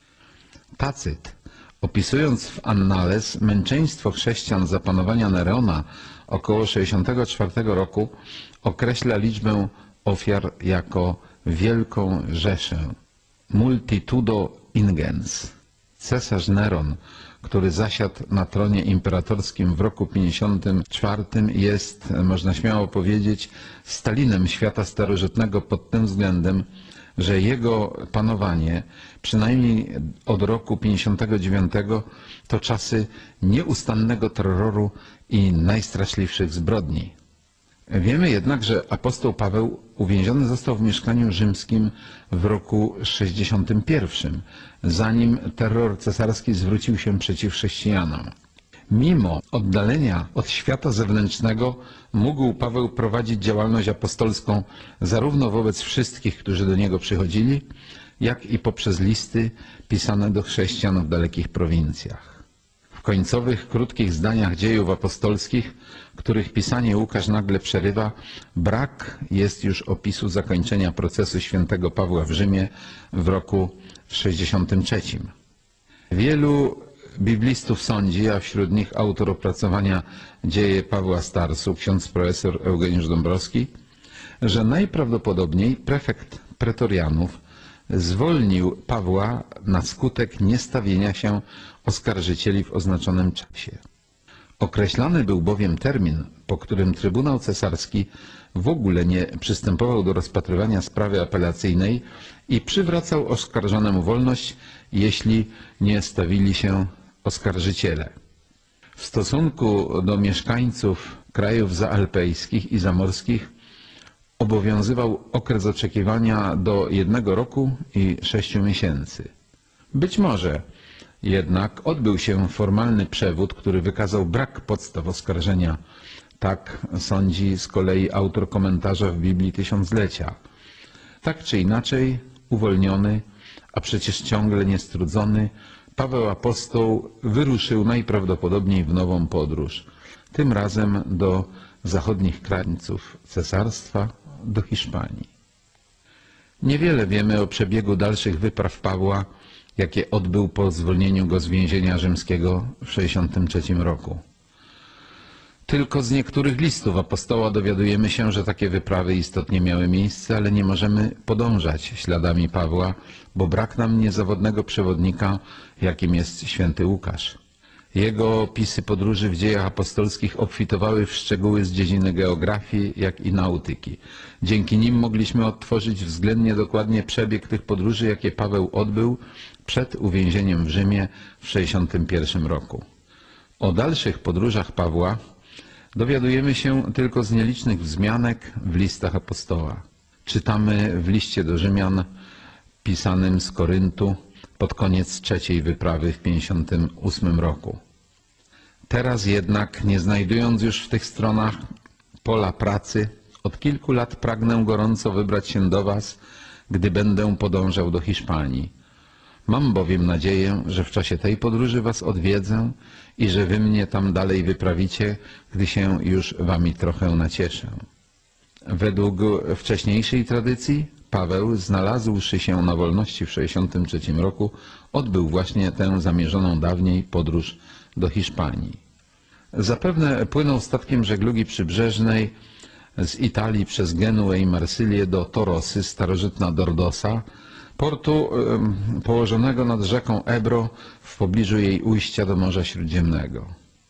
Tacyt, opisując w Annales męczeństwo chrześcijan za panowania Nerona około sześćdziesiątego czwartego roku, określa liczbę ofiar jako wielką rzeszę. Multitudo ingens. Cesarz Neron, który zasiadł na tronie imperatorskim w roku pięćdziesiątym czwartym, jest, można śmiało powiedzieć, Stalinem świata starożytnego pod tym względem, że jego panowanie, przynajmniej od roku pięćdziesiątego dziewiątego, to czasy nieustannego terroru i najstraszliwszych zbrodni. Wiemy jednak, że apostoł Paweł uwięziony został w mieszkaniu rzymskim w roku sześćdziesiątym pierwszym, zanim terror cesarski zwrócił się przeciw chrześcijanom. Mimo oddalenia od świata zewnętrznego mógł Paweł prowadzić działalność apostolską zarówno wobec wszystkich, którzy do niego przychodzili, jak i poprzez listy pisane do chrześcijan w dalekich prowincjach. W końcowych, krótkich zdaniach dziejów apostolskich, których pisanie Łukasz nagle przerywa, brak jest już opisu zakończenia procesu świętego Pawła w Rzymie w roku sześćdziesiątym trzecim. Wielu biblistów sądzi, a wśród nich autor opracowania Dzieje Pawła Starsu, ksiądz profesor Eugeniusz Dąbrowski, że najprawdopodobniej prefekt pretorianów zwolnił Pawła na skutek niestawienia się oskarżycieli w oznaczonym czasie. Określany był bowiem termin, po którym Trybunał Cesarski w ogóle nie przystępował do rozpatrywania sprawy apelacyjnej i przywracał oskarżonemu wolność, jeśli nie stawili się oskarżyciele. W stosunku do mieszkańców krajów zaalpejskich i zamorskich obowiązywał okres oczekiwania do jednego roku i sześciu miesięcy. Być może jednak odbył się formalny przewód, który wykazał brak podstaw oskarżenia. Tak sądzi z kolei autor komentarza w Biblii Tysiąclecia. Tak czy inaczej, uwolniony, a przecież ciągle niestrudzony, Paweł Apostoł wyruszył najprawdopodobniej w nową podróż, tym razem do zachodnich krańców cesarstwa, do Hiszpanii. Niewiele wiemy o przebiegu dalszych wypraw Pawła, jakie odbył po zwolnieniu go z więzienia rzymskiego w sześćdziesiątym trzecim roku. Tylko z niektórych listów apostoła dowiadujemy się, że takie wyprawy istotnie miały miejsce, ale nie możemy podążać śladami Pawła, bo brak nam niezawodnego przewodnika, jakim jest święty Łukasz. Jego opisy podróży w dziejach apostolskich obfitowały w szczegóły z dziedziny geografii, jak i nautyki. Dzięki nim mogliśmy odtworzyć względnie dokładnie przebieg tych podróży, jakie Paweł odbył przed uwięzieniem w Rzymie w sześćdziesiątym pierwszym roku. O dalszych podróżach Pawła dowiadujemy się tylko z nielicznych wzmianek w listach apostoła. Czytamy w liście do Rzymian pisanym z Koryntu pod koniec trzeciej wyprawy w pięćdziesiątym ósmym roku. Teraz jednak, nie znajdując już w tych stronach pola pracy, od kilku lat pragnę gorąco wybrać się do was, gdy będę podążał do Hiszpanii. Mam bowiem nadzieję, że w czasie tej podróży was odwiedzę i że wy mnie tam dalej wyprawicie, gdy się już wami trochę nacieszę. Według wcześniejszej tradycji Paweł, znalazłszy się na wolności w sześćdziesiątym trzecim roku, odbył właśnie tę zamierzoną dawniej podróż do Hiszpanii. Zapewne płynął statkiem żeglugi przybrzeżnej z Italii przez Genuę i Marsylię do Torosy, starożytna Dordosa, portu y, położonego nad rzeką Ebro w pobliżu jej ujścia do Morza Śródziemnego.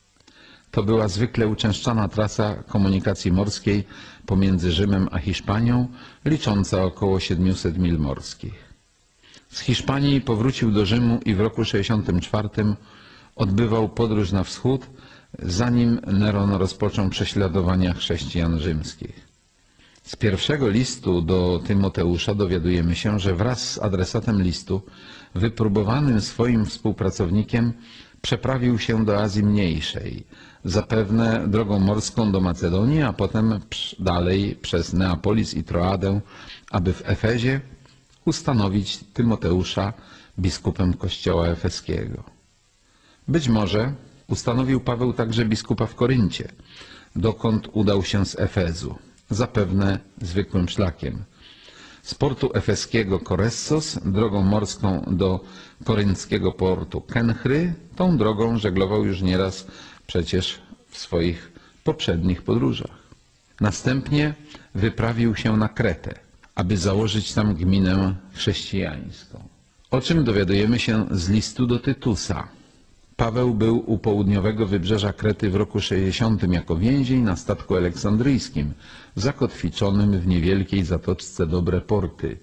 To była zwykle uczęszczana trasa komunikacji morskiej pomiędzy Rzymem a Hiszpanią, licząca około siedmiuset mil morskich. Z Hiszpanii powrócił do Rzymu i w roku sześćdziesiątym czwartym odbywał podróż na wschód, zanim Neron rozpoczął prześladowania chrześcijan rzymskich. Z pierwszego listu do Tymoteusza dowiadujemy się, że wraz z adresatem listu, wypróbowanym swoim współpracownikiem, przeprawił się do Azji Mniejszej, zapewne drogą morską do Macedonii, a potem dalej przez Neapolis i Troadę, aby w Efezie ustanowić Tymoteusza biskupem kościoła efeskiego. Być może ustanowił Paweł także biskupa w Koryncie, dokąd udał się z Efezu, zapewne zwykłym szlakiem. Z portu efeskiego Koressos drogą morską do korynckiego portu Kenchry, tą drogą żeglował już nieraz przecież w swoich poprzednich podróżach. Następnie wyprawił się na Kretę, aby założyć tam gminę chrześcijańską. O czym dowiadujemy się z listu do Tytusa. Paweł był u południowego wybrzeża Krety w roku sześćdziesiątym jako więzień na statku aleksandryjskim, zakotwiczonym w niewielkiej zatoczce Dobre Porty.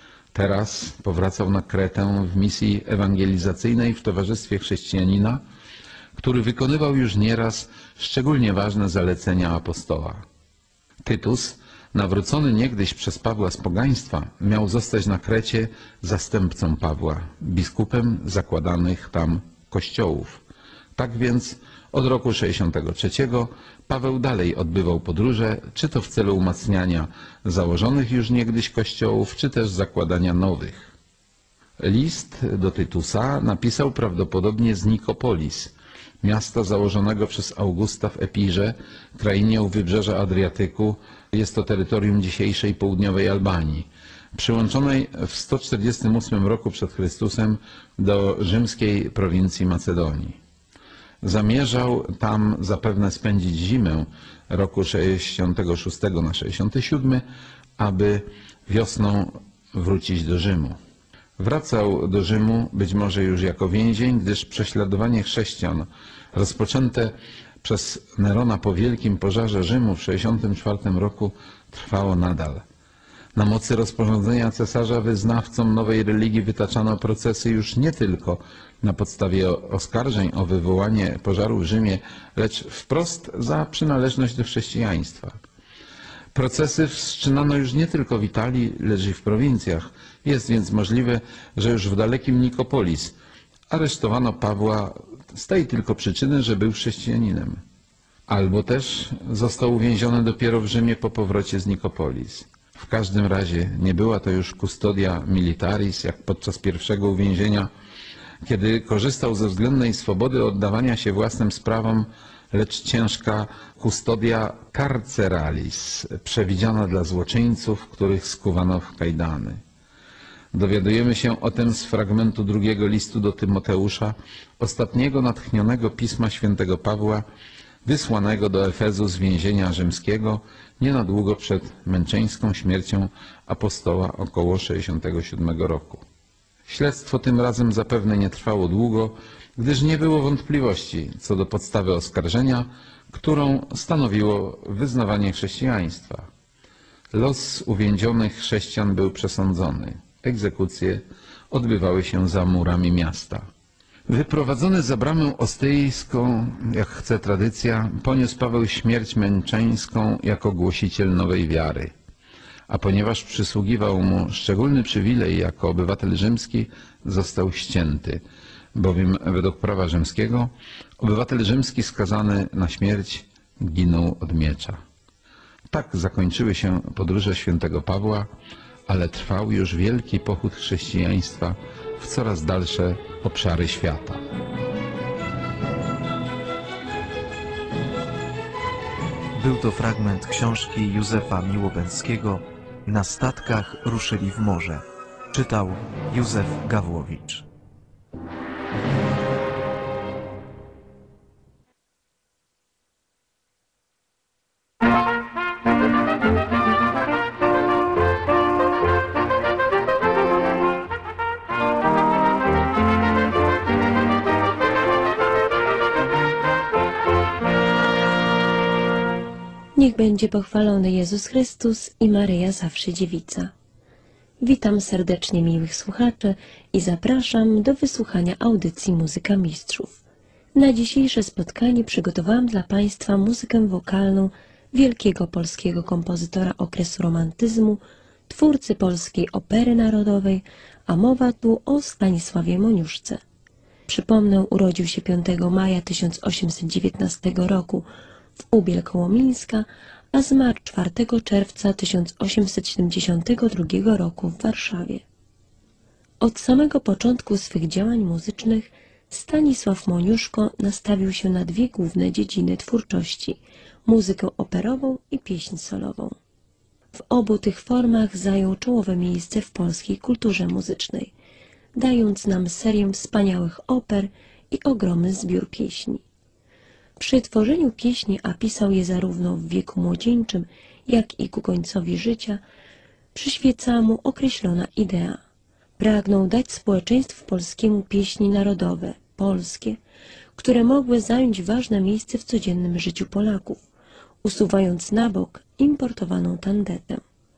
Teraz powracał na Kretę w misji ewangelizacyjnej w towarzystwie chrześcijanina, który wykonywał już nieraz szczególnie ważne zalecenia apostoła. Tytus, nawrócony niegdyś przez Pawła z pogaństwa, miał zostać na Krecie zastępcą Pawła, biskupem zakładanych tam kościołów. Tak więc od roku sześćdziesiątego trzeciego Paweł dalej odbywał podróże, czy to w celu umacniania założonych już niegdyś kościołów, czy też zakładania nowych. List do Tytusa napisał prawdopodobnie z Nikopolis, miasta założonego przez Augusta w Epirze, krainie u wybrzeża Adriatyku. Jest to terytorium dzisiejszej południowej Albanii, przyłączonej w sto czterdziestym ósmym roku przed Chrystusem do rzymskiej prowincji Macedonii. Zamierzał tam zapewne spędzić zimę roku sześćdziesiątego szóstego na sześćdziesiąty siódmy, aby wiosną wrócić do Rzymu. Wracał do Rzymu być może już jako więzień, gdyż prześladowanie chrześcijan rozpoczęte przez Nerona po wielkim pożarze Rzymu w sześćdziesiątym czwartym roku trwało nadal. Na mocy rozporządzenia cesarza wyznawcom nowej religii wytaczano procesy już nie tylko na podstawie oskarżeń o wywołanie pożaru w Rzymie, lecz wprost za przynależność do chrześcijaństwa. Procesy wszczynano już nie tylko w Italii, lecz i w prowincjach. Jest więc możliwe, że już w dalekim Nikopolis aresztowano Pawła z tej tylko przyczyny, że był chrześcijaninem. Albo też został uwięziony dopiero w Rzymie po powrocie z Nikopolis. W każdym razie nie była to już custodia militaris, jak podczas pierwszego uwięzienia, kiedy korzystał ze względnej swobody oddawania się własnym sprawom, lecz ciężka custodia carceralis, przewidziana dla złoczyńców, których skuwano w kajdany. Dowiadujemy się o tym z fragmentu drugiego listu do Tymoteusza, ostatniego natchnionego pisma świętego Pawła, wysłanego do Efezu z więzienia rzymskiego nie na długo przed męczeńską śmiercią apostoła około sześćdziesiątego siódmego roku. Śledztwo tym razem zapewne nie trwało długo, gdyż nie było wątpliwości co do podstawy oskarżenia, którą stanowiło wyznawanie chrześcijaństwa. Los uwięzionych chrześcijan był przesądzony. Egzekucje odbywały się za murami miasta. Wyprowadzony za bramę ostyjską, jak chce tradycja, poniósł Paweł śmierć męczeńską jako głosiciel nowej wiary. A ponieważ przysługiwał mu szczególny przywilej jako obywatel rzymski, został ścięty, bowiem według prawa rzymskiego obywatel rzymski skazany na śmierć ginął od miecza. Tak zakończyły się podróże świętego Pawła, ale trwał już wielki pochód chrześcijaństwa w coraz dalsze obszary świata. Był to fragment książki Józefa Miłobęckiego „Na statkach ruszyli w morze”. Czytał Józef Gawłowicz. Niech będzie pochwalony Jezus Chrystus i Maryja zawsze dziewica. Witam serdecznie miłych słuchaczy i zapraszam do wysłuchania audycji Muzyka Mistrzów. Na dzisiejsze spotkanie przygotowałam dla Państwa muzykę wokalną wielkiego polskiego kompozytora okresu romantyzmu, twórcy polskiej opery narodowej, a mowa tu o Stanisławie Moniuszce. Przypomnę, urodził się piątego maja tysiąc osiemset dziewiętnastego roku w Ubiel koło Mińska, a zmarł czwartego czerwca tysiąc osiemset siedemdziesiątego drugiego roku w Warszawie. Od samego początku swych działań muzycznych Stanisław Moniuszko nastawił się na dwie główne dziedziny twórczości – muzykę operową i pieśń solową. W obu tych formach zajął czołowe miejsce w polskiej kulturze muzycznej, dając nam serię wspaniałych oper i ogromny zbiór pieśni. Przy tworzeniu pieśni, a pisał je zarówno w wieku młodzieńczym, jak i ku końcowi życia, przyświecała mu określona idea. Pragnął dać społeczeństwu polskiemu pieśni narodowe, polskie, które mogły zająć ważne miejsce w codziennym życiu Polaków, usuwając na bok importowaną tandetę.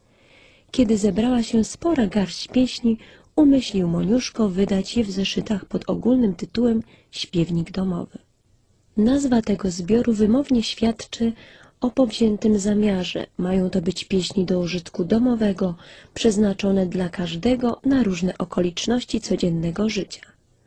Kiedy zebrała się spora garść pieśni, umyślił Moniuszko wydać je w zeszytach pod ogólnym tytułem Śpiewnik domowy. Nazwa tego zbioru wymownie świadczy o powziętym zamiarze. Mają to być pieśni do użytku domowego, przeznaczone dla każdego na różne okoliczności codziennego życia.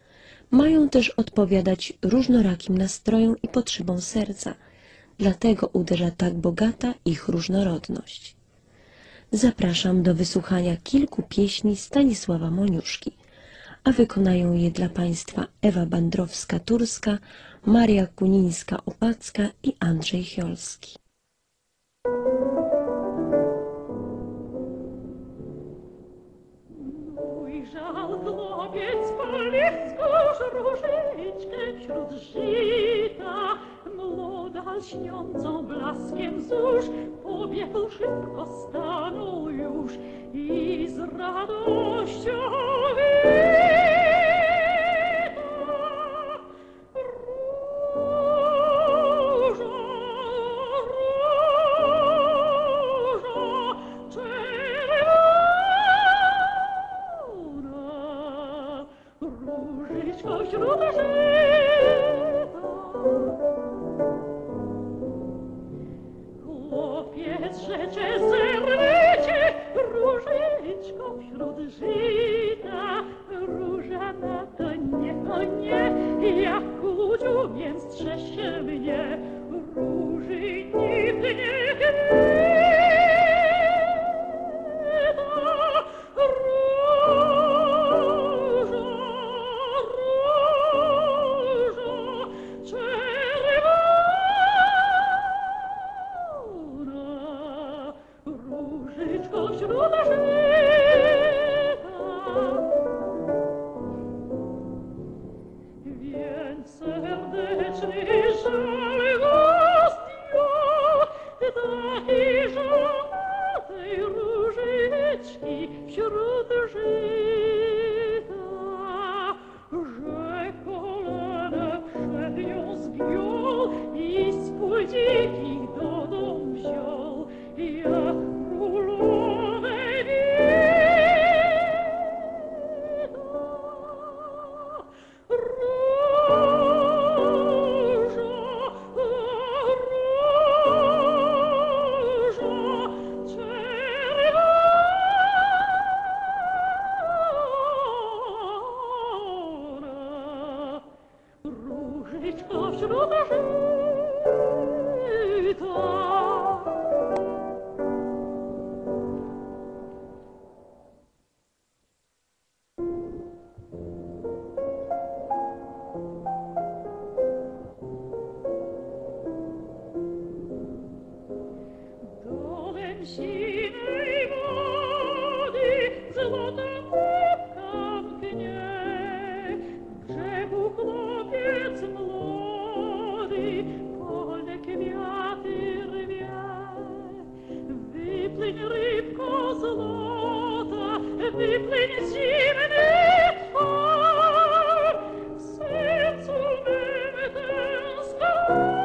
Mają też odpowiadać różnorakim nastrojom i potrzebom serca, dlatego uderza tak bogata ich różnorodność. Zapraszam do wysłuchania kilku pieśni Stanisława Moniuszki, a wykonają je dla Państwa Ewa Bandrowska-Turska, Maria Kunińska-Opacka i Andrzej Chiolski. Ujrzał chłopiec polską różyczkę wśród żyta, młoda fal śniącą blaskiem zórz, pobiegł szybko stanął już i z radością wita. Różo, różo czerwona, różyczko wśród żyta. Chłopiec rzecze zerwiecie, różyczko wśród żyta. Róża na to nie, o nie, jak kudziu, więc strzeż się mnie. Róży nikt nie chwyta. Różo, różo czerwona, różyczko wśród żyta. Więc serdeczny żal gościła, taki żal tej różyczki wśród żyta, że kolana przed nią zgiął i swój dzikich do dom wziął, jak królowej wita. Różo, różo czerwona, różyczko wśród żyta. Dolem sinej wody złota łapka mknie, w brzegu chłopiec młody polne kwiaty rwie. Wypłyń rybko złota, wypłyń zimny twar, w sercu mym tęsknota.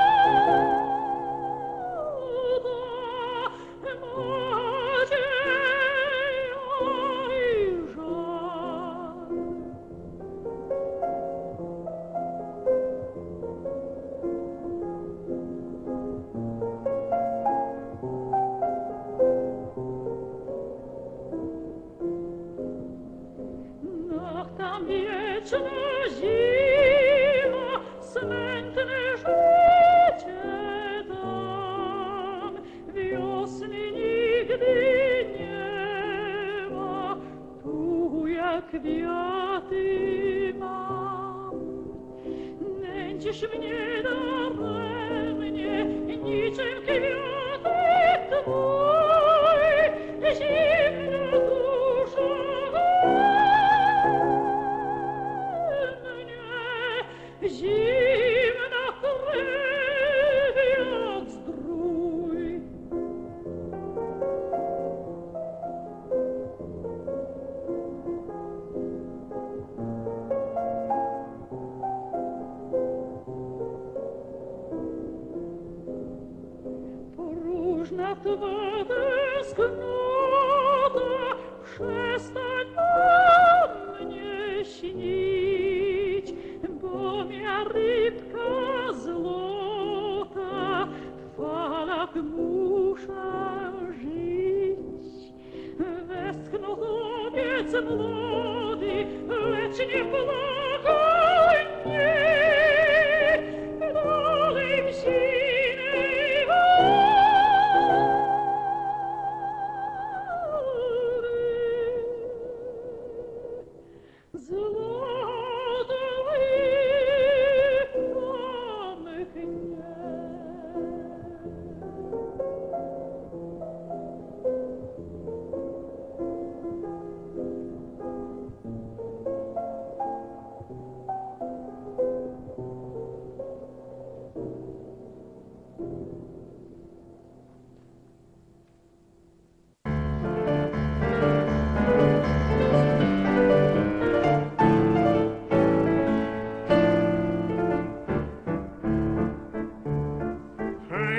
Wieczna zima, smętne życie tam, wiosny nigdy nie ma, tu jak kwiaty mam. Nęcisz mnie daremnie, niczym kwiatek twój, zimna dusza zimna krew jak zdrój. Próżna twa tęsknota, przestań na mnie śnić, bo mia rybka złota w falach muszę żyć. Westchnął chłopiec młody, lecz nie płakaj nie, dalej w sinej wody. Złota rybka mknie.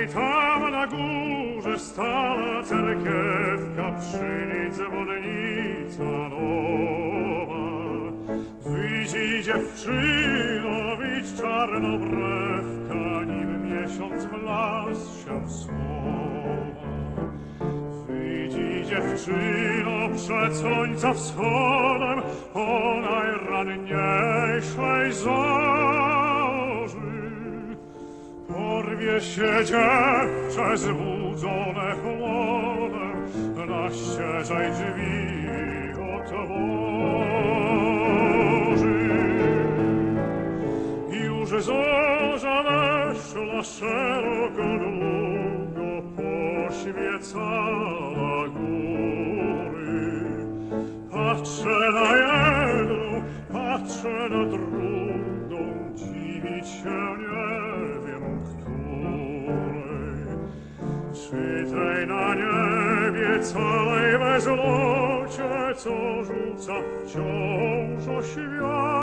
I tam na górze stała cerkiewka, przy niej dzwonnica nowa. Wyjdź dziewczyno, wyjdź czarnobrewka, nim miesiąc w las się schowa. Wyjdź dziewczyno przed słońca wschodem, o najranniejszej zorzy. Porwie się dziewczę zbudzone chłodem, na ścieżej drzwi otworzy. Już zorza weszła szeroko, długo poświecała góry. Patrzę na jedną, patrzę na drugą, dziwić się nie wiem której. Czy tej na niebie całej bezlocie, co rzuca wciąż o świat.